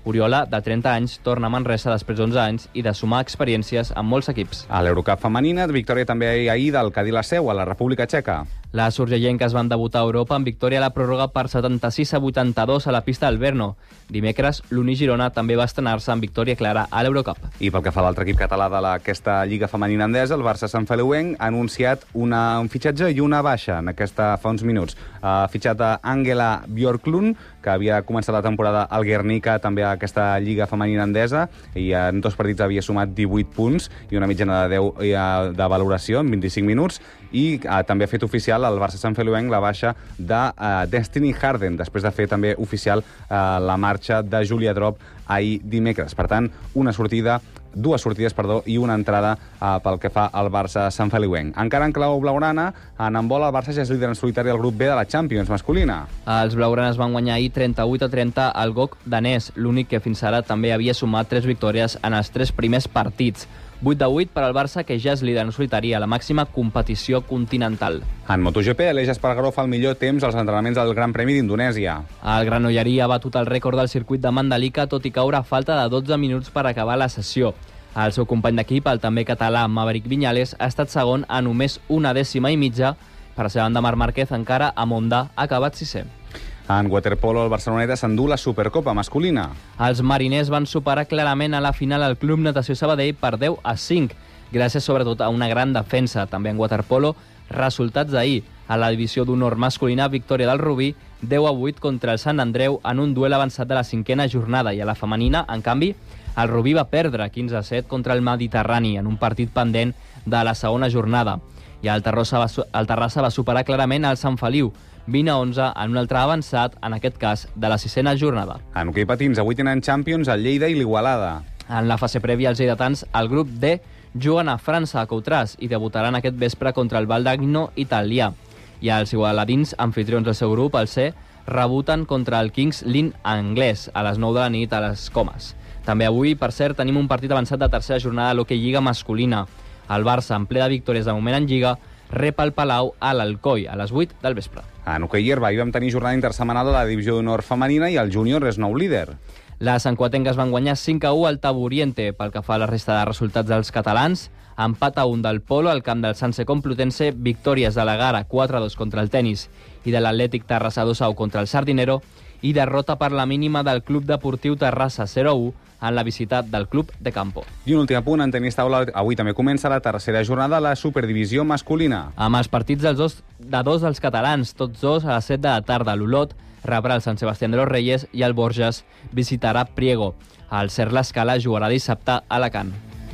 Oriola, de trenta anys, torna a Manresa després d'onze anys i de sumar experiències amb molts equips. A l'Eurocup femenina, victòria també ahir del Cadí la Seu, a la República Txeca. Les urgellenques van debutar a Europa amb victòria a la pròrroga per setanta-sis a vuitanta-dos a la pista del Brno. Dimecres, l'Uni Girona també va estrenar-se amb victòria clara a l'Eurocup. I pel que fa a l'altre equip català d'aquesta Lliga Femenina Endesa, el Barça Sant Feliuenc ha anunciat una, un fitxatge i una baixa en aquesta fa uns minuts. Ha fitxat a Angela Björklund, que havia començat la temporada al Guernica, també a aquesta Lliga Femenina Endesa, i en dos partits havia sumat divuit punts i una mitjana de deu de valoració en vint-i-cinc minuts, i eh, també ha fet oficial el Barça Sant Feliuenc la baixa de eh, Destiny Harden, després de fer també oficial eh, la marxa de Julia Drop ahir dimecres. Per tant, una sortida, dues sortides, perdó, i una entrada eh, pel que fa al Barça Sant Feliuenc. Encara en clau blaugrana, en handbol, el Barça ja és líder en solitari al grup B de la Champions masculina. Els blaugranes van guanyar ahir trenta-vuit a trenta al G O C danès, l'únic que fins ara també havia sumat tres victòries en els tres primers partits. vuit de vuit per al Barça, que ja és líder en solitari a la màxima competició continental. En MotoGP, Aleix Espargaró fa el millor temps als entrenaments del Gran Premi d'Indonèsia. El granollerí ha batut el rècord del circuit de Mandalika, tot i caure a falta de dotze minuts per acabar la sessió. El seu company d'equip, el també català Maverick Viñales, ha estat segon a només una dècima i mitja. Per la seva banda, Marc Márquez, encara a Honda, ha acabat sisè. En waterpolo, el Barceloneta s'endú la Supercopa masculina. Els mariners van superar clarament a la final el Club Natació Sabadell per deu a cinc, gràcies sobretot a una gran defensa. També en waterpolo, resultats d'ahir. A la divisió d'honor masculina, victòria del Rubí, deu a vuit contra el Sant Andreu en un duel avançat de la cinquena jornada. I a la femenina, en canvi, el Rubí va perdre quinze a set contra el Mediterrani en un partit pendent de la segona jornada. I el Terrassa va, el Terrassa va superar clarament el Sant Feliu, vint a onze en un altre avançat, en aquest cas, de la sisena jornada. En hoquei patins, avui tenen Champions el Lleida i l'Igualada. En la fase prèvia, els lleidatans, el grup D, juguen a França, a Coutràs, i debutaran aquest vespre contra el Valdagno italià. I els igualadins, anfitrions del seu grup, el C, rebuten contra el Kings Lynn anglès, a les nou de la nit a les Comes. També avui, per cert, tenim un partit avançat de tercera jornada de l'hoquei Lliga masculina. El Barça, en ple de victòries de moment en Lliga, rep el Palau a l'Alcoi a les vuit del vespre. En hoquei herba hi vam tenir jornada intersetmanal a la divisió d'honor femenina i el júnior és nou líder. Les sancuatenques van guanyar cinc a u al Taburiente. Pel que fa a la resta de resultats dels catalans, empat a un del Polo al camp del Sanse Complutense, victòries de la Gara quatre a dos contra el Tenis i de l'Atlètic Terrassa dos a u contra el Sardinero, i derrota per la mínima del Club Deportiu Terrassa zero a u en la visita del Club de Campo. I un últim punt, en tenis taula, avui també comença la tercera jornada de la Superdivisió masculina. Amb els partits dels dos, de dos dels catalans, tots dos a les set de la tarda. L'Olot rebrà el Sant Sebastián de los Reyes i el Borges visitarà Priego. El Ser l'Escala jugarà dissabte a Alacant.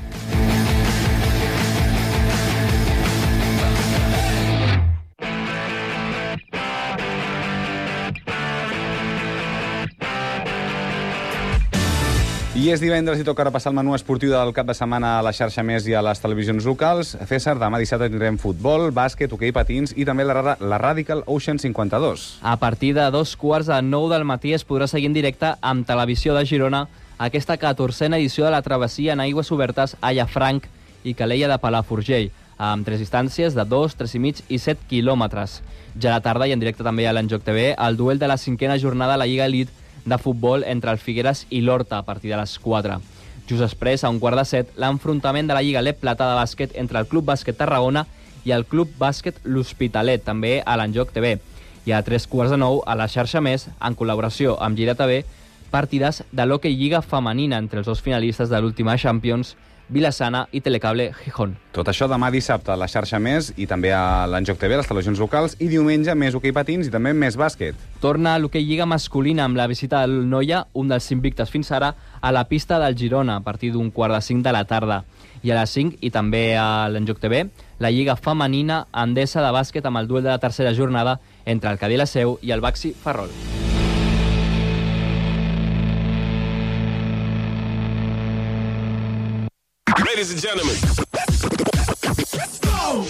I és divendres i toca repassar el menú esportiu del cap de setmana a la xarxa Més i a les televisions locals. César, demà dissabte tindrem futbol, bàsquet, hoquei patins i també la, la Radical Ocean cinquanta-dos. A partir de dos quarts de nou del matí es podrà seguir en directe amb Televisió de Girona aquesta catorzena edició de la travessia en aigües obertes a Llafranc i Calella de Palafrugell, amb tres distàncies de dos, tres i mig i set quilòmetres. Ja a la tarda i en directe també a l'Enjoc T V, el duel de la cinquena jornada a la Lliga Elite de futbol entre el Figueres i l'Horta a partir de les quatre. Just després, a un quart de set, l'enfrontament de la Lliga L E P Plata de bàsquet entre el Club Bàsquet Tarragona i el Club Bàsquet L'Hospitalet, també a l'Enjoc T V. I a tres quarts de nou, a la xarxa Més, en col·laboració amb Gira T V, partides de l'Hockey Lliga femenina entre els dos finalistes de l'última Champions, Vilassana i Telecable Gijón. Tot això demà dissabte a la xarxa Més i també a l'Enjoc T V, les televisions locals, i diumenge més hoquei patins i també més bàsquet. Torna l'hoquei Lliga masculina amb la visita del Noia, un dels invictes fins ara, a la pista del Girona a partir d'un quart de cinc de la tarda. I a les cinc, i també a l'Enjoc T V, la Lliga femenina endesa de bàsquet amb el duel de la tercera jornada entre el Cadí la Seu i el Baxi Ferrol. Ladies and gentlemen, let's go!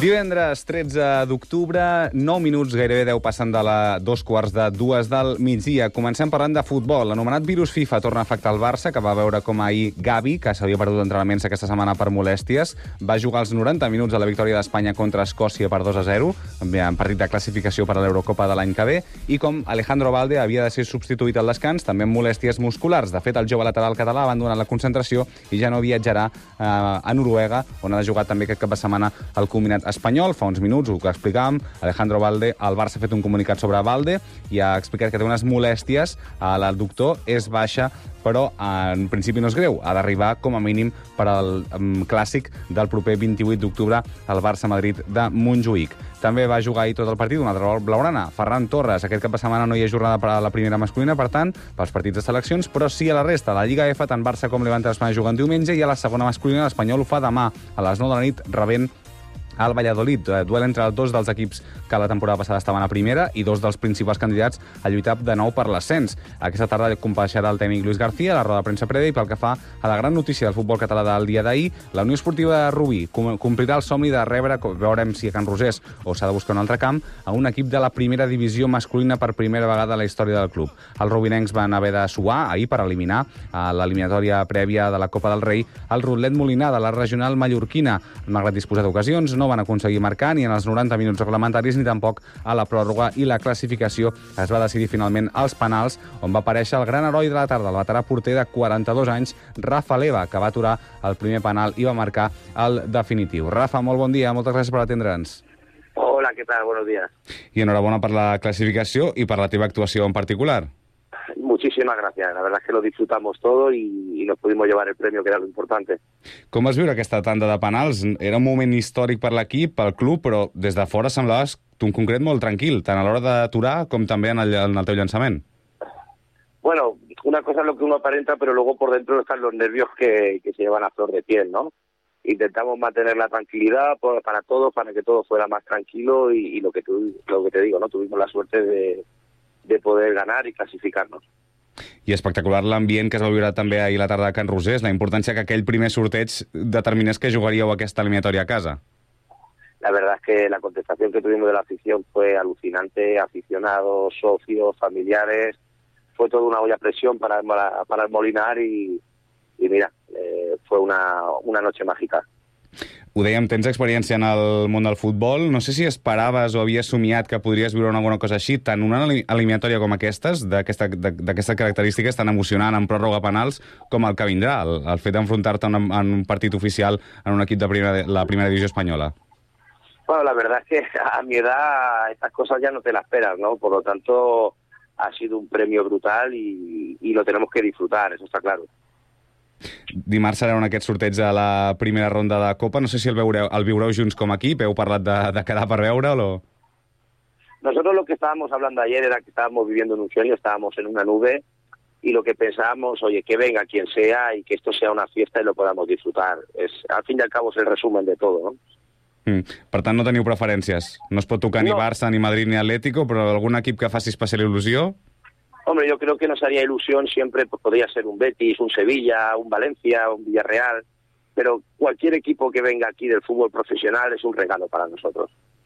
Divendres tretze d'octubre, nou minuts, gairebé deu passen de la dos quarts de dues del migdia. Comencem parlant de futbol. L'anomenat virus FIFA torna a afectar el Barça, que va veure com ahir Gavi, que s'havia perdut entrenaments aquesta setmana per molèsties, va jugar els noranta minuts a la victòria d'Espanya contra Escòcia per dos a zero, en partit de classificació per a l'Eurocopa de l'any que ve, i com Alejandro Valde havia de ser substituït al descans, també amb molèsties musculars. De fet, el jove lateral català ha abandonat la concentració i ja no viatjarà eh, a Noruega, on ha de jugar també aquest cap de setmana el combinat espanyol. Fa uns minuts, ho que explicàvem, Alejandro Valde, el Barça ha fet un comunicat sobre Valde i ha explicat que té unes molèsties a l'adductor, és baixa, però en principi no és greu. Ha d'arribar com a mínim per al um, clàssic del proper vint-i-vuit d'octubre al Barça-Madrid de Montjuïc. També va jugar ahir tot el partit un altre blaugrana, Ferran Torres. Aquest cap de setmana no hi ha jornada per a la primera masculina, per tant, pels partits de seleccions, però sí a la resta. La Lliga F, tant Barça com Levante d'Espanya juguen diumenge, i a la segona masculina l'Espanyol ho fa demà a les nou de la nit, rebent al Valladolid. Duel entre dos dels equips que la temporada passada estaven a primera i dos dels principals candidats a lluitar de nou per l'ascens. Aquesta tarda compareixerà el tècnic Luis García a la roda de premsa prèvia, i pel que fa a la gran notícia del futbol català del dia d'ahir, la Unió Esportiva de Rubí complirà el somni de rebre, veurem si a Can Rosés o s'ha de buscar un altre camp, a un equip de la primera divisió masculina per primera vegada a la història del club. Els rubinencs van haver de suar ahir per eliminar a l'eliminatòria prèvia de la Copa del Rei el Rotlet Molinar de la regional mallorquina. Malgrat disposar d'ocasions, no van aconseguir marcar ni en els noranta minuts reglamentaris ni tampoc a la pròrroga, i la classificació es va decidir finalment als penals, on va aparèixer el gran heroi de la tarda, el veterà porter de quaranta-dos anys, Rafa Leva, que va aturar el primer penal i va marcar el definitiu. Rafa, molt bon dia, moltes gràcies per atendre'ns. Hola, ¿qué tal? Buenos días. I enhorabona per la classificació i per la teva actuació en particular. Muchísimas gracias, la verdad es que lo disfrutamos todo y, y nos pudimos llevar el premio, que era lo importante. Com vas viure aquesta tanda de penals? Era un moment històric per l'equip, pel club, però des de fora semblaves tu en concret molt tranquil, tant a l'hora d'aturar com també en el, en el teu llançament. Bueno, una cosa es lo que uno aparenta, pero luego por dentro están los nervios que, que se llevan a flor de piel, ¿no? Intentamos mantener la tranquilidad por, para todos, para que todo fuera más tranquilo, y, y lo que tu, lo que te digo, ¿no? Tuvimos la suerte de, de poder ganar y clasificarnos. I espectacular l'ambient que es va viure també ahir la tarda a Can Rosés, la importància que aquell primer sorteig determinés que jugaríeu aquesta eliminatòria a casa. La verdad es que la contestación que tuvimos de la afición fue alucinante, aficionados, socios, familiares, fue toda una olla a presión para, para, para el Molinar y, y mira, eh, fue una, una noche mágica. Ho dèiem, tens experiència en el món del futbol. No sé si esperaves o havies somiat que podries viure una bona cosa així, tant una eliminatòria com aquestes, d'aquestes característiques tan emocionant, en pròrroga penals, com el que vindrà, el, el fet d'enfrontar-te en, en un partit oficial en un equip de primera, la primera divisió espanyola. Bueno, la verdad es que a mi edad estas cosas ya no te las esperas, ¿no? Por lo tanto, ha sido un premio brutal y, y lo tenemos que disfrutar, eso está claro. Dimarts serà en aquest sorteig de la primera ronda de Copa. No sé si el, veureu, el viureu junts com a equip. Heu parlat de, de quedar per veure'l o...? Nosotros lo que estábamos hablando ayer era que estábamos viviendo en un sueño, estábamos en una nube, y lo que pensábamos, oye, que venga quien sea y que esto sea una fiesta y lo podamos disfrutar. Es, al fin y al cabo es el resumen de todo, ¿no? Mm. Per tant, no teniu preferències. No es pot tocar no. ni Barça, ni Madrid, ni Atlético, però algun equip que faci especial il·lusió? Hombre, yo creo que nos haría ilusión siempre, pues, podría ser un Betis, un Sevilla, un Valencia, un Villarreal, pero cualquier equipo que venga aquí del fútbol profesional es un regalo para nosotros.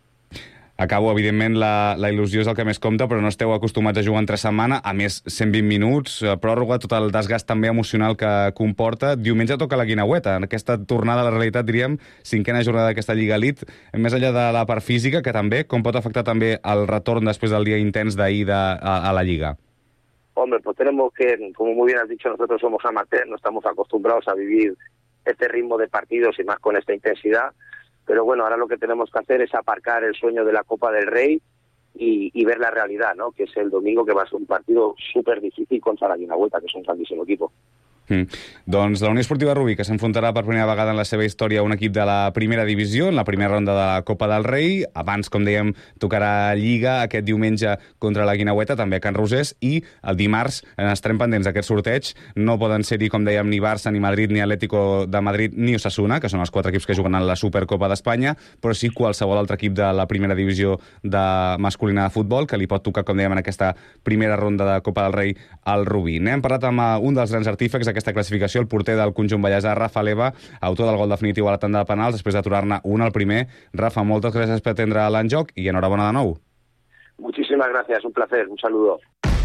Acabo, evidentment, la, la il·lusió és el que més compta, però no esteu acostumats a jugar entre setmana, a més, cent vint minuts, pròrroga, tot el desgast també emocional que comporta. Diumenge toca la Guineueta, en aquesta tornada a la realitat, diríem, cinquena jornada d'aquesta Lliga Elite, més enllà de la part física, que també, com pot afectar també el retorn després del dia intens d'ahir de, a, a la Lliga? Hombre, pues tenemos que, como muy bien has dicho, nosotros somos amateurs, no estamos acostumbrados a vivir este ritmo de partidos y más con esta intensidad, pero bueno, ahora lo que tenemos que hacer es aparcar el sueño de la Copa del Rey y, y ver la realidad, ¿no? Que es el domingo, que va a ser un partido súper difícil contra la Guineueta, que es un grandísimo equipo. Mm. Doncs la Unió Esportiva Rubí, que s'enfrontarà per primera vegada en la seva història a un equip de la primera divisió, en la primera ronda de la Copa del Rei. Abans, com dèiem, tocarà Lliga aquest diumenge contra la Guineueta, també a Can Rosés, i el dimarts estarem pendents d'aquest sorteig. No poden ser-hi, com dèiem, ni Barça, ni Madrid, ni Atlético de Madrid, ni Osasuna, que són els quatre equips que juguen a la Supercopa d'Espanya, però sí qualsevol altre equip de la primera divisió de masculina de futbol, que li pot tocar, com dèiem, en aquesta primera ronda de Copa del Rei al Rubí. N'hem parlat amb un dels grans artífecs aquesta classificació el porter del conjunt ballesà, Rafa Leva, autor del gol definitiu a la tanda de penals, després d'aturar-ne un al primer. Rafa, moltes gràcies per atendre l'enjoc i enhorabona de nou. Muchísimas gracias, un placer, un saludo.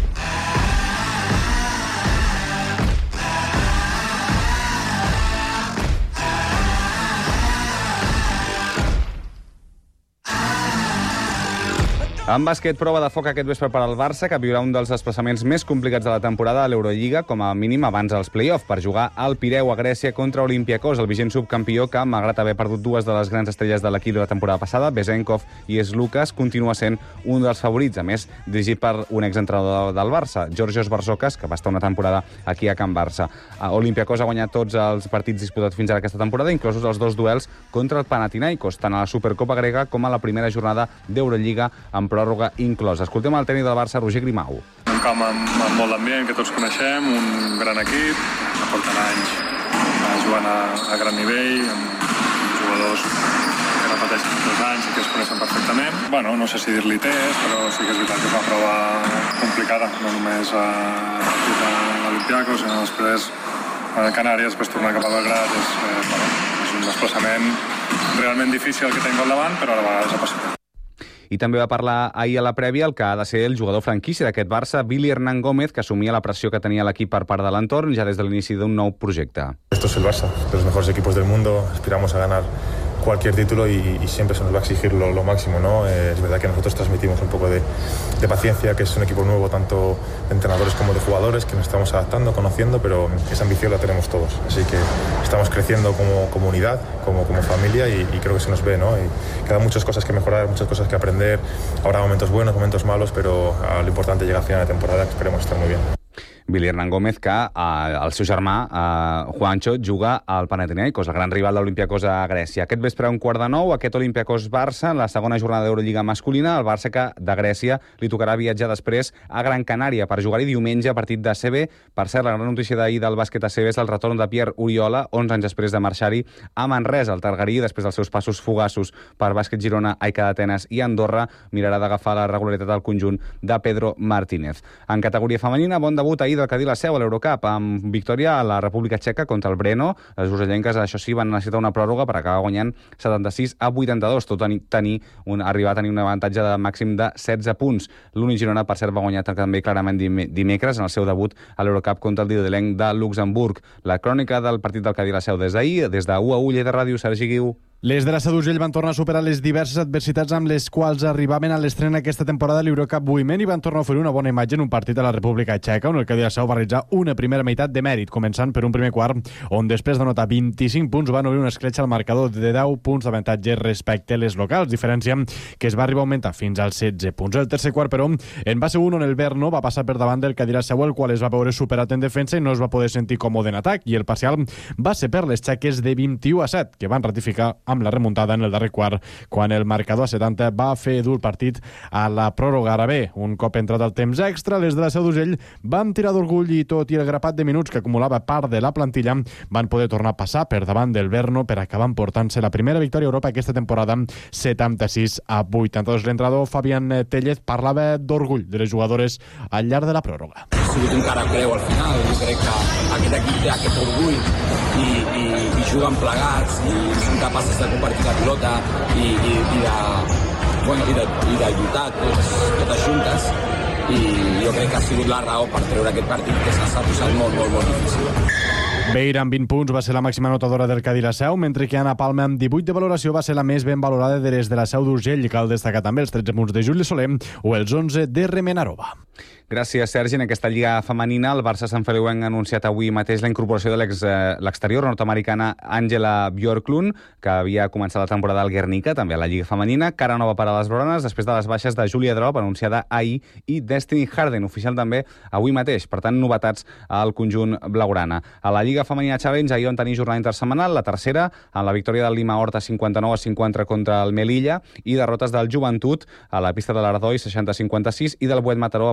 En bàsquet, prova de foc aquest vespre per al Barça, que viurà un dels desplaçaments més complicats de la temporada a l'Eurolliga, com a mínim abans dels play-off, per jugar al Pireu a Grècia contra Olympiacos, el vigent subcampió que, malgrat haver perdut dues de les grans estrelles de l'equip de la temporada passada, Bezenkov i Slukas, continua sent un dels favorits, a més, dirigit per un exentrenador del Barça, Georgios Barzokas, que va estar una temporada aquí a Can Barça. Olympiacos ha guanyat tots els partits disputats fins ara aquesta temporada, inclosos els dos duels contra el Panathinaikos, tant a la Supercopa grega com a la primera jornada d'Eurolliga, amb pròrroga inclosa. Escoltem el tècnic del Barça, Roger Grimau. Un camp amb, amb molt d'ambient, que tots coneixem, un gran equip, que porten anys jugant a, a gran nivell, amb jugadors que repeteixen tres anys i que es coneixen perfectament. Bueno, no sé si dir-li test, però sí que és veritat que és una prova complicada, no només a partit a l'Olympiacos, sinó després a Canàries, després tornar cap a Belgrad. És, eh, bueno, és un desplaçament realment difícil el que tenim al davant, però a la vegada és apassionant. I també va parlar ahir a la prèvia el que ha de ser el jugador franquici d'aquest Barça, Billy Hernán Gómez, que assumia la pressió que tenia l'equip per part de l'entorn ja des de l'inici d'un nou projecte. Esto es el Barça, de los mejores equipos del mundo, aspiramos a ganar cualquier título y, y siempre se nos va a exigir lo, lo máximo, ¿no? Eh, es verdad que nosotros transmitimos un poco de, de paciencia, que es un equipo nuevo tanto de entrenadores como de jugadores, que nos estamos adaptando, conociendo, pero esa ambición la tenemos todos. Así que estamos creciendo como comunidad, como, como familia y, y creo que se nos ve, ¿no? Y quedan muchas cosas que mejorar, muchas cosas que aprender. Habrá momentos buenos, momentos malos, pero ah, lo importante llega a final de temporada, que esperemos estar muy bien. Billy Hernán Gómez, que eh, el seu germà, eh, Juancho, juga al Panathinaikos, el gran rival de l'Olympiacos a Grècia. Aquest vespre a un quart de nou, aquest Olympiacos-Barça, en la segona jornada d'Eurolliga masculina, el Barça que de Grècia li tocarà viatjar després a Gran Canària per jugar-hi diumenge a partit d'A C B. Per cert, la gran notícia d'ahir del bàsquet A C B és el retorn de Pierre Oriola, onze anys després de marxar-hi a Manresa, el targarí, després dels seus passos fugassos per bàsquet Girona, Aica d'Atenes i Andorra, mirarà d'agafar la regularitat del conjunt de Pedro Martínez. En categoria femenina, bon debut ahir del Cadí la Seu a l'Eurocup, amb victòria a la República Txeca contra el Breno. Les urgellenques, això sí, van necessitar una pròrroga per acabar guanyant setanta-sis a vuitanta-dos, tot tenir, tenir un, arribar a tenir un avantatge de màxim de setze punts. L'Uni Girona, per cert, va guanyar també clarament dimecres en el seu debut a l'Eurocup contra el Didelenc de Luxemburg. La crònica del partit del Cadí la Seu des d'ahir, des de u a u, Lleida Ràdio, Sergi Guiu. Les de la Seu d'Urgell van tornar a superar les diverses adversitats amb les quals arribaven a l'estrena aquesta temporada a l'Eurocup Women i van tornar a oferir una bona imatge en un partit a la República Txeca, on el Cadí la Seu va realitzar una primera meitat de mèrit, començant per un primer quart, on després d'anotar vint-i-cinc punts van obrir una escletxa al marcador de deu punts d'avantatge respecte a les locals, diferència que es va arribar a augmentar fins als setze punts. El tercer quart, però, en va ser un on el Verno va passar per davant del Cadí la Seu, el qual es va veure superat en defensa i no es va poder sentir còmode en atac, i el parcial va ser per les txeques de vint-i-u a set, que van ratificar amb la remuntada en el darrer quart, quan el marcador a setanta va fer dur partit a la pròrroga. Ara bé, un cop entrat al temps extra, les de la Seu d'Urgell van tirar d'orgull i tot i el grapat de minuts que acumulava part de la plantilla van poder tornar a passar per davant del Verno per acabar emportant-se la primera victòria a Europa aquesta temporada, setanta-sis a vuitanta-dos. L'entrenador Fabián Tellez parlava d'orgull de les jugadores al llarg de la pròrroga. Ha sigut un cara creu al final, jo crec que aquest equip té aquest orgull i, i, i juguen plegats i són capaces de compartir la pilota i, i, i de, bueno, i de, i de lluitar tots, totes juntes, i jo crec que ha sigut la raó per treure aquest partit que s'ha posat molt, molt, molt difícil. Beira amb vint punts va ser la màxima anotadora del Cadí la Seu, mentre que Anna Palma amb divuit de valoració va ser la més ben valorada de les de la Seu d'Urgell. Cal destacar també els tretze punts de Juli Soler o els onze de Remenarova. Gràcies, Sergi. En aquesta lliga femenina, el Barça Sant Feliuenc ha anunciat avui mateix la incorporació de l'exterior nord-americana Angela Björklund, que havia començat la temporada al Guernica, també a la lliga femenina. Cara nova per a les Brones, després de les baixes de Julia Drop, anunciada ahir, i Destiny Harden, oficial també avui mateix. Per tant, novetats al conjunt blaugrana. A la lliga femenina Challenge, ahir van tenir jornada intersetmanal, la tercera, en la victòria del Lima Horta cinquanta-nou a cinquanta contra el Melilla, i derrotes del Joventut a la pista de l'Ardoi seixanta a cinquanta-sis i del Buet Mataró a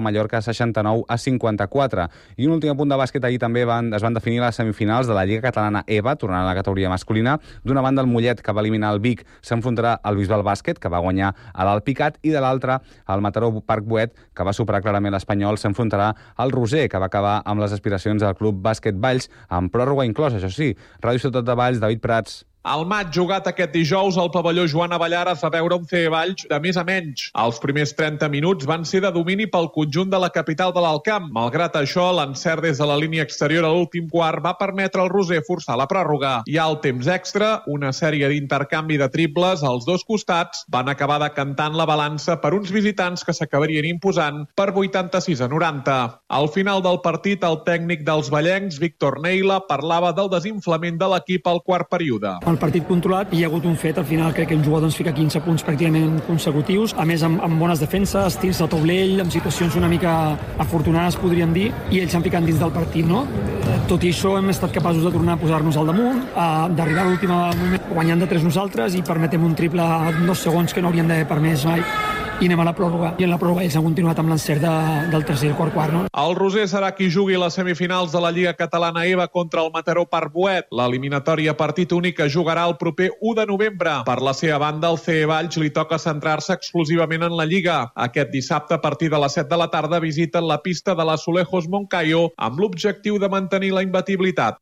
Mallorca seixanta-nou a cinquanta-quatre. I un últim punt de bàsquet, ahir també van, es van definir les semifinals de la Lliga Catalana EVA, tornant a la categoria masculina. D'una banda, el Mollet, que va eliminar el Vic, s'enfrontarà al Bisbal Bàsquet, que va guanyar a l'Alpicat, i de l'altra, el Mataró Parc Boet, que va superar clarament l'Espanyol, s'enfrontarà al Roser, que va acabar amb les aspiracions del Club Bàsquet Valls, amb pròrroga inclosa, això sí. Ràdio Ciutat de Valls, David Prats. El maig jugat aquest dijous al pavelló Joan Abellà es va veure un C E Valls de més a menys. Els primers trenta minuts van ser de domini pel conjunt de la capital de l'Alt Camp. Malgrat això, l'encert des de la línia exterior a l'últim quart va permetre al Roser forçar la pròrroga. I al temps extra, una sèrie d'intercanvi de triples als dos costats van acabar decantant la balança per uns visitants que s'acabarien imposant per vuitanta-sis a noranta. Al final del partit, el tècnic dels ballencs, Víctor Neila, parlava del desinflament de l'equip al quart període. El partit controlat i hi ha hagut un fet, al final crec que un jugador ens fica quinze punts pràcticament consecutius, a més amb, amb bones defenses, tirs de taulell, amb situacions una mica afortunades podríem dir, i ells s'han ficat dins del partit, no? Tot i això hem estat capaços de tornar a posar-nos al damunt, d'arribar a l'últim moment guanyant de tres nosaltres i permetem un triple a dos segons que no hauríem d'haver permès mai. I anem a la pròrroga. I en la pròrroga ells han continuat amb l'encert de, del tercer i quart quart, no? El Roser serà qui jugui les semifinals de la Lliga Catalana EVA contra el Mataró Parc Boet. L'eliminatòria partit únic es jugarà el proper u de novembre. Per la seva banda, el C E Valls li toca centrar-se exclusivament en la Lliga. Aquest dissabte, a partir de les set de la tarda, visiten la pista de l'Azulejos Moncayo amb l'objectiu de mantenir la imbatibilitat.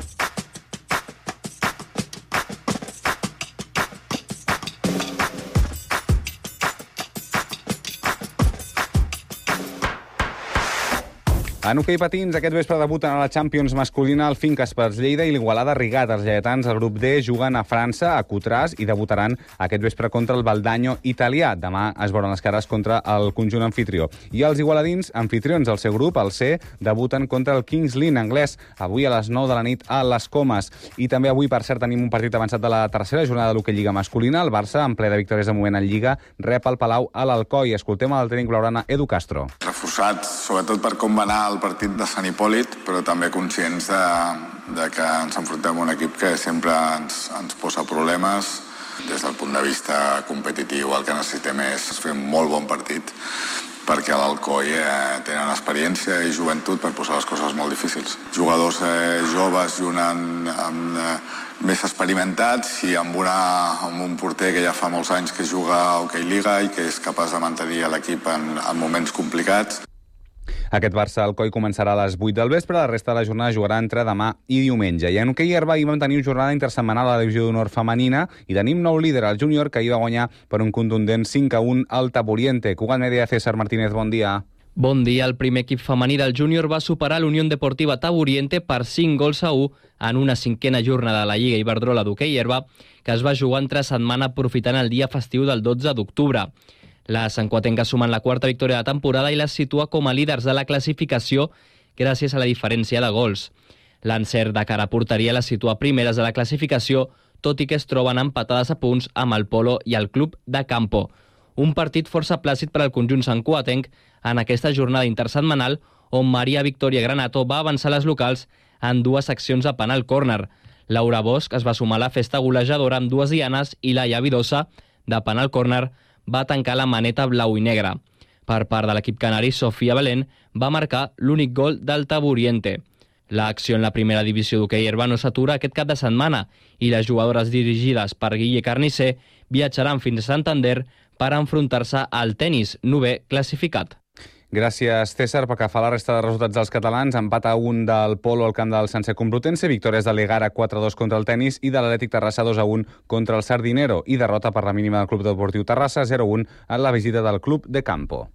En hoquei patins, aquest vespre debuten a la Champions masculina el Finca Esports Lleida i l'Igualada Rigat. Els lleidatans del grup D juguen a França, a Coutras, i debutaran aquest vespre contra el Valdanyo italià. Demà es veuran les cares contra el conjunt anfitrió. I els igualadins, anfitrions del seu grup, el C, debuten contra el Kings Lynn anglès, avui a les nou de la nit a Les Comes. I també avui, per cert, tenim un partit avançat de la tercera jornada de l'hoquei Lliga masculina. El Barça, en ple de victòries de moment en Lliga, rep el Palau a l'Alcoi. Escoltem el tècnic blaugrana Edu Castro. Reforçats, sobretot per com va anar el partit de Sant Hipòlit, però també conscients de, de que ens enfrontem a un equip que sempre ens, ens posa problemes. Des del punt de vista competitiu, el que necessitem és fer un molt bon partit, perquè a l'Alcoi eh, tenen experiència i joventut per posar les coses molt difícils. Jugadors eh, joves i un amb, amb eh, més experimentats i amb, una, amb un porter que ja fa molts anys que juga a Hockey Lliga i que és capaç de mantenir l'equip en, en moments complicats. Aquest Barça-Alcoi començarà a les vuit del vespre, la resta de la jornada jugarà entre demà i diumenge. I en hoquei herba hi vam tenir una jornada intersetmanal a la divisió d'honor femenina i tenim nou líder, el júnior, que hi va guanyar per un contundent cinc a un al Taburiente. Cugat Media, César Martínez, bon dia. Bon dia. El primer equip femení del júnior va superar l'Unió Deportiva Taburiente per cinc gols a u en una cinquena jornada de la Lliga Iberdrola d'hoquei herba que es va jugar entre setmana aprofitant el dia festiu del dotze d'octubre. Les sanquatenques sumen la quarta victòria de temporada i les situa com a líders de la classificació gràcies a la diferència de gols. L'encert de cara a porteria les situa primeres de la classificació, tot i que es troben empatades a punts amb el Polo i el Club de Campo. Un partit força plàcid per al conjunt sanquatenc en aquesta jornada intersetmanal on Maria Victòria Granato va avançar les locals en dues seccions de penal córner. Laura Bosch es va sumar a la festa golejadora amb dues dianes i Laia Vidosa, de penal córner, va tancar la maneta blau i negra. Per part de l'equip canari, Sofia Belén va marcar l'únic gol del Taburiente. L'acció en la primera divisió d'hoquei herba no s'atura aquest cap de setmana i les jugadores dirigides per Guille Carnicer viatjaran fins a Santander per enfrontar-se al tenis, novè classificat. Gràcies, César. Pel que fa a la resta de resultats dels catalans, empat a un del Polo al camp del Sanse Complutense, victòries de l'Egara quatre a dos contra el Tenis i de l'Atlètic Terrassa dos a un contra el Sardinero i derrota per la mínima del Club Deportiu Terrassa zero a un en la visita del Club de Campo.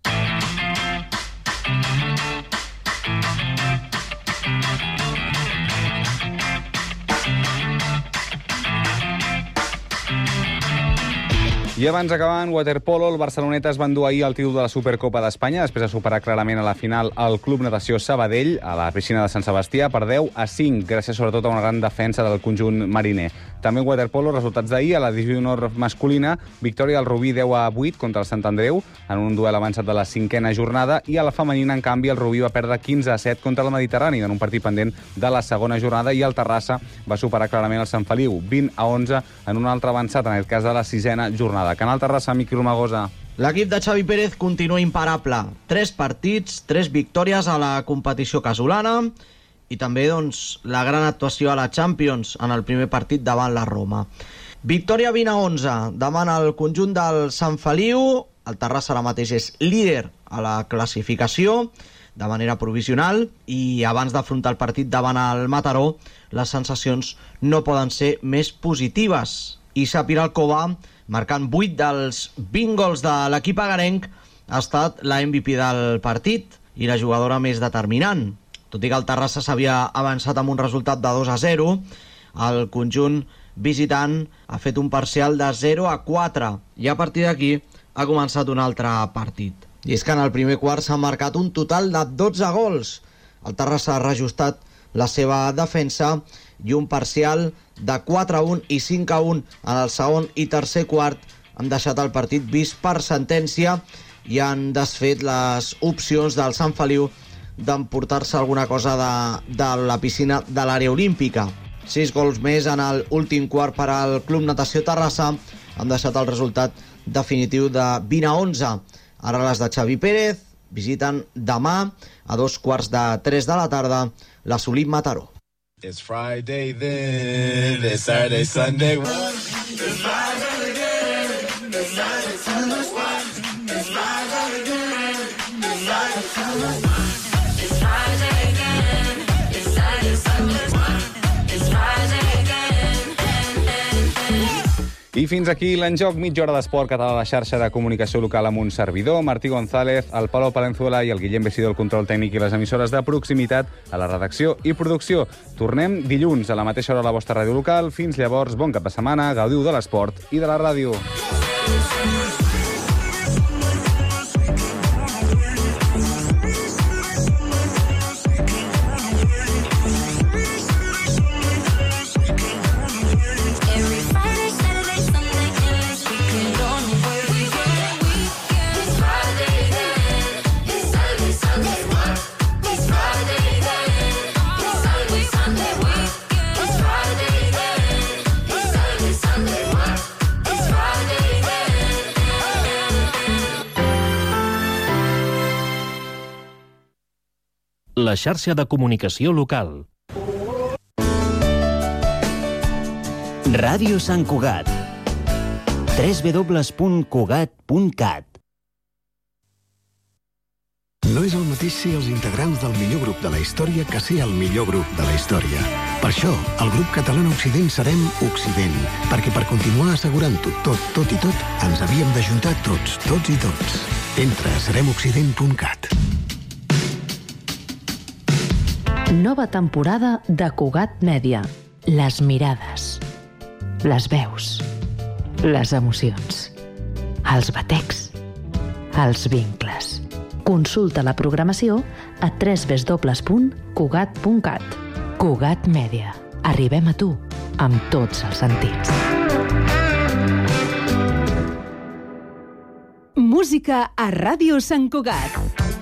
I abans d'acabar en waterpolo, el Barceloneta es va endur ahir el títol de la Supercopa d'Espanya després de superar clarament a la final el Club Natació Sabadell a la piscina de Sant Sebastià per deu a cinc, gràcies sobretot a una gran defensa del conjunt mariner. També en waterpolo, resultats d'ahir a la divisió d'honor masculina, victòria del Rubí deu a vuit contra el Sant Andreu en un duel avançat de la cinquena jornada i a la femenina, en canvi, el Rubí va perdre quinze a set contra el Mediterrani en un partit pendent de la segona jornada i el Terrassa va superar clarament el Sant Feliu, vint a onze en un altre avançat, en aquest cas de la sisena jornada. Canal Terrassa, Miqui Romagosa. L'equip de Xavi Pérez continua imparable. Tres partits, tres victòries a la competició casolana i també doncs, la gran actuació a la Champions en el primer partit davant la Roma. Victòria vint a onze davant el conjunt del Sant Feliu. El Terrassa ara mateix és líder a la classificació de manera provisional i abans d'afrontar el partit davant el Mataró les sensacions no poden ser més positives. Issa Piralcova, marcant vuit dels vint gols de l'equip agarenc, ha estat la M V P del partit i la jugadora més determinant. Tot i que el Terrassa s'havia avançat amb un resultat de dos a zero, el conjunt visitant ha fet un parcial de zero a quatre i a partir d'aquí ha començat un altre partit. I és que en el primer quart s'ha marcat un total de dotze gols. El Terrassa ha reajustat la seva defensa i un parcial de quatre a un i cinc a un en el segon i tercer quart han deixat el partit vist per sentència i han desfet les opcions del Sant Feliu d'emportar-se alguna cosa de, de la piscina de l'àrea olímpica. Sis gols més en l'últim quart per al Club Natació Terrassa han deixat el resultat definitiu de vint a onze. Ara les de Xavi Pérez visiten demà a dos quarts de tres de la tarda l'Assolit Mataró. It's Friday then, it's Saturday, Sunday. It's Friday again, it's Saturday, Sunday. It's Friday again, it's Saturday, Sunday. It's Friday again, it's Saturday, Sunday. It's Friday again. I fins aquí l'enjoc, mitja hora d'esport català a la xarxa de comunicació local amb un servidor, Martí González, el Palo Palenzuela i el Guillem Besidó, el control tècnic i les emissores de proximitat a la redacció i producció. Tornem dilluns a la mateixa hora a la vostra ràdio local. Fins llavors, bon cap de setmana, gaudiu de l'esport i de la ràdio. La xarxa de comunicació local. Ràdio Sant Cugat. w w w punt cugat punt cat. No és el mateix ser els integrants del millor grup de la història que ser el millor grup de la història. Per això, el grup català Occident serem Occident, perquè per continuar assegurant-ho tot, tot i tot, ens havíem d'ajuntar tots, tots i tots. Entra a serem occident punt cat. Nova temporada de Cugat Mèdia. Les mirades, les veus, les emocions, els batecs, els vincles. Consulta la programació a w w w punt cugat punt cat. Cugat Mèdia. Arribem a tu amb tots els sentits. Música a Ràdio Sant Cugat.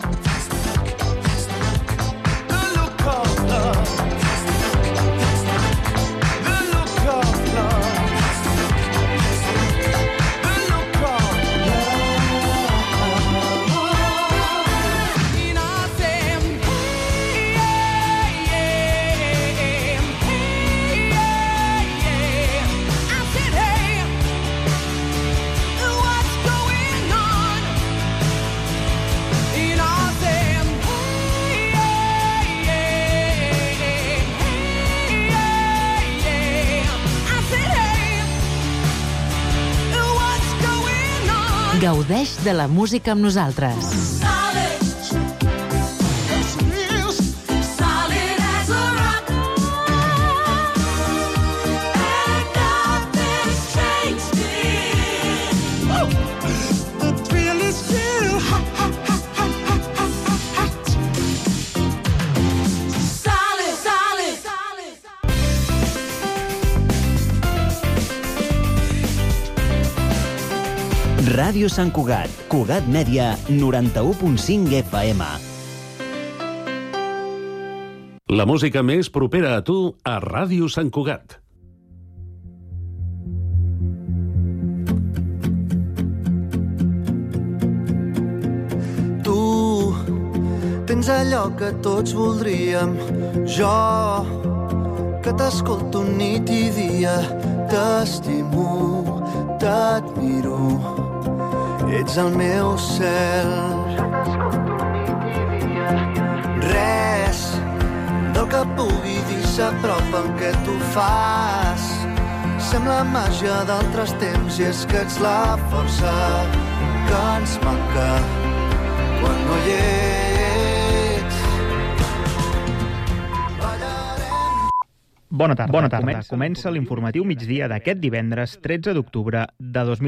Gaudeix de la música amb nosaltres. Ràdio Sant Cugat, Cugat Mèdia, noranta-u punt cinc F M. La música més propera a tu a Ràdio Sant Cugat. Tens allò que tots voldríem, jo, que t'escolto nit i dia, t'estimo, t'admiro, ets el meu cel. Res del que pugui dir s'apropa al que tu fas. Sembla màgia d'altres temps i és que ets la força que ens manca quan no hi ets. Bona tarda. Bona tarda. Comença l'informatiu migdia d'aquest divendres tretze d'octubre de dos mil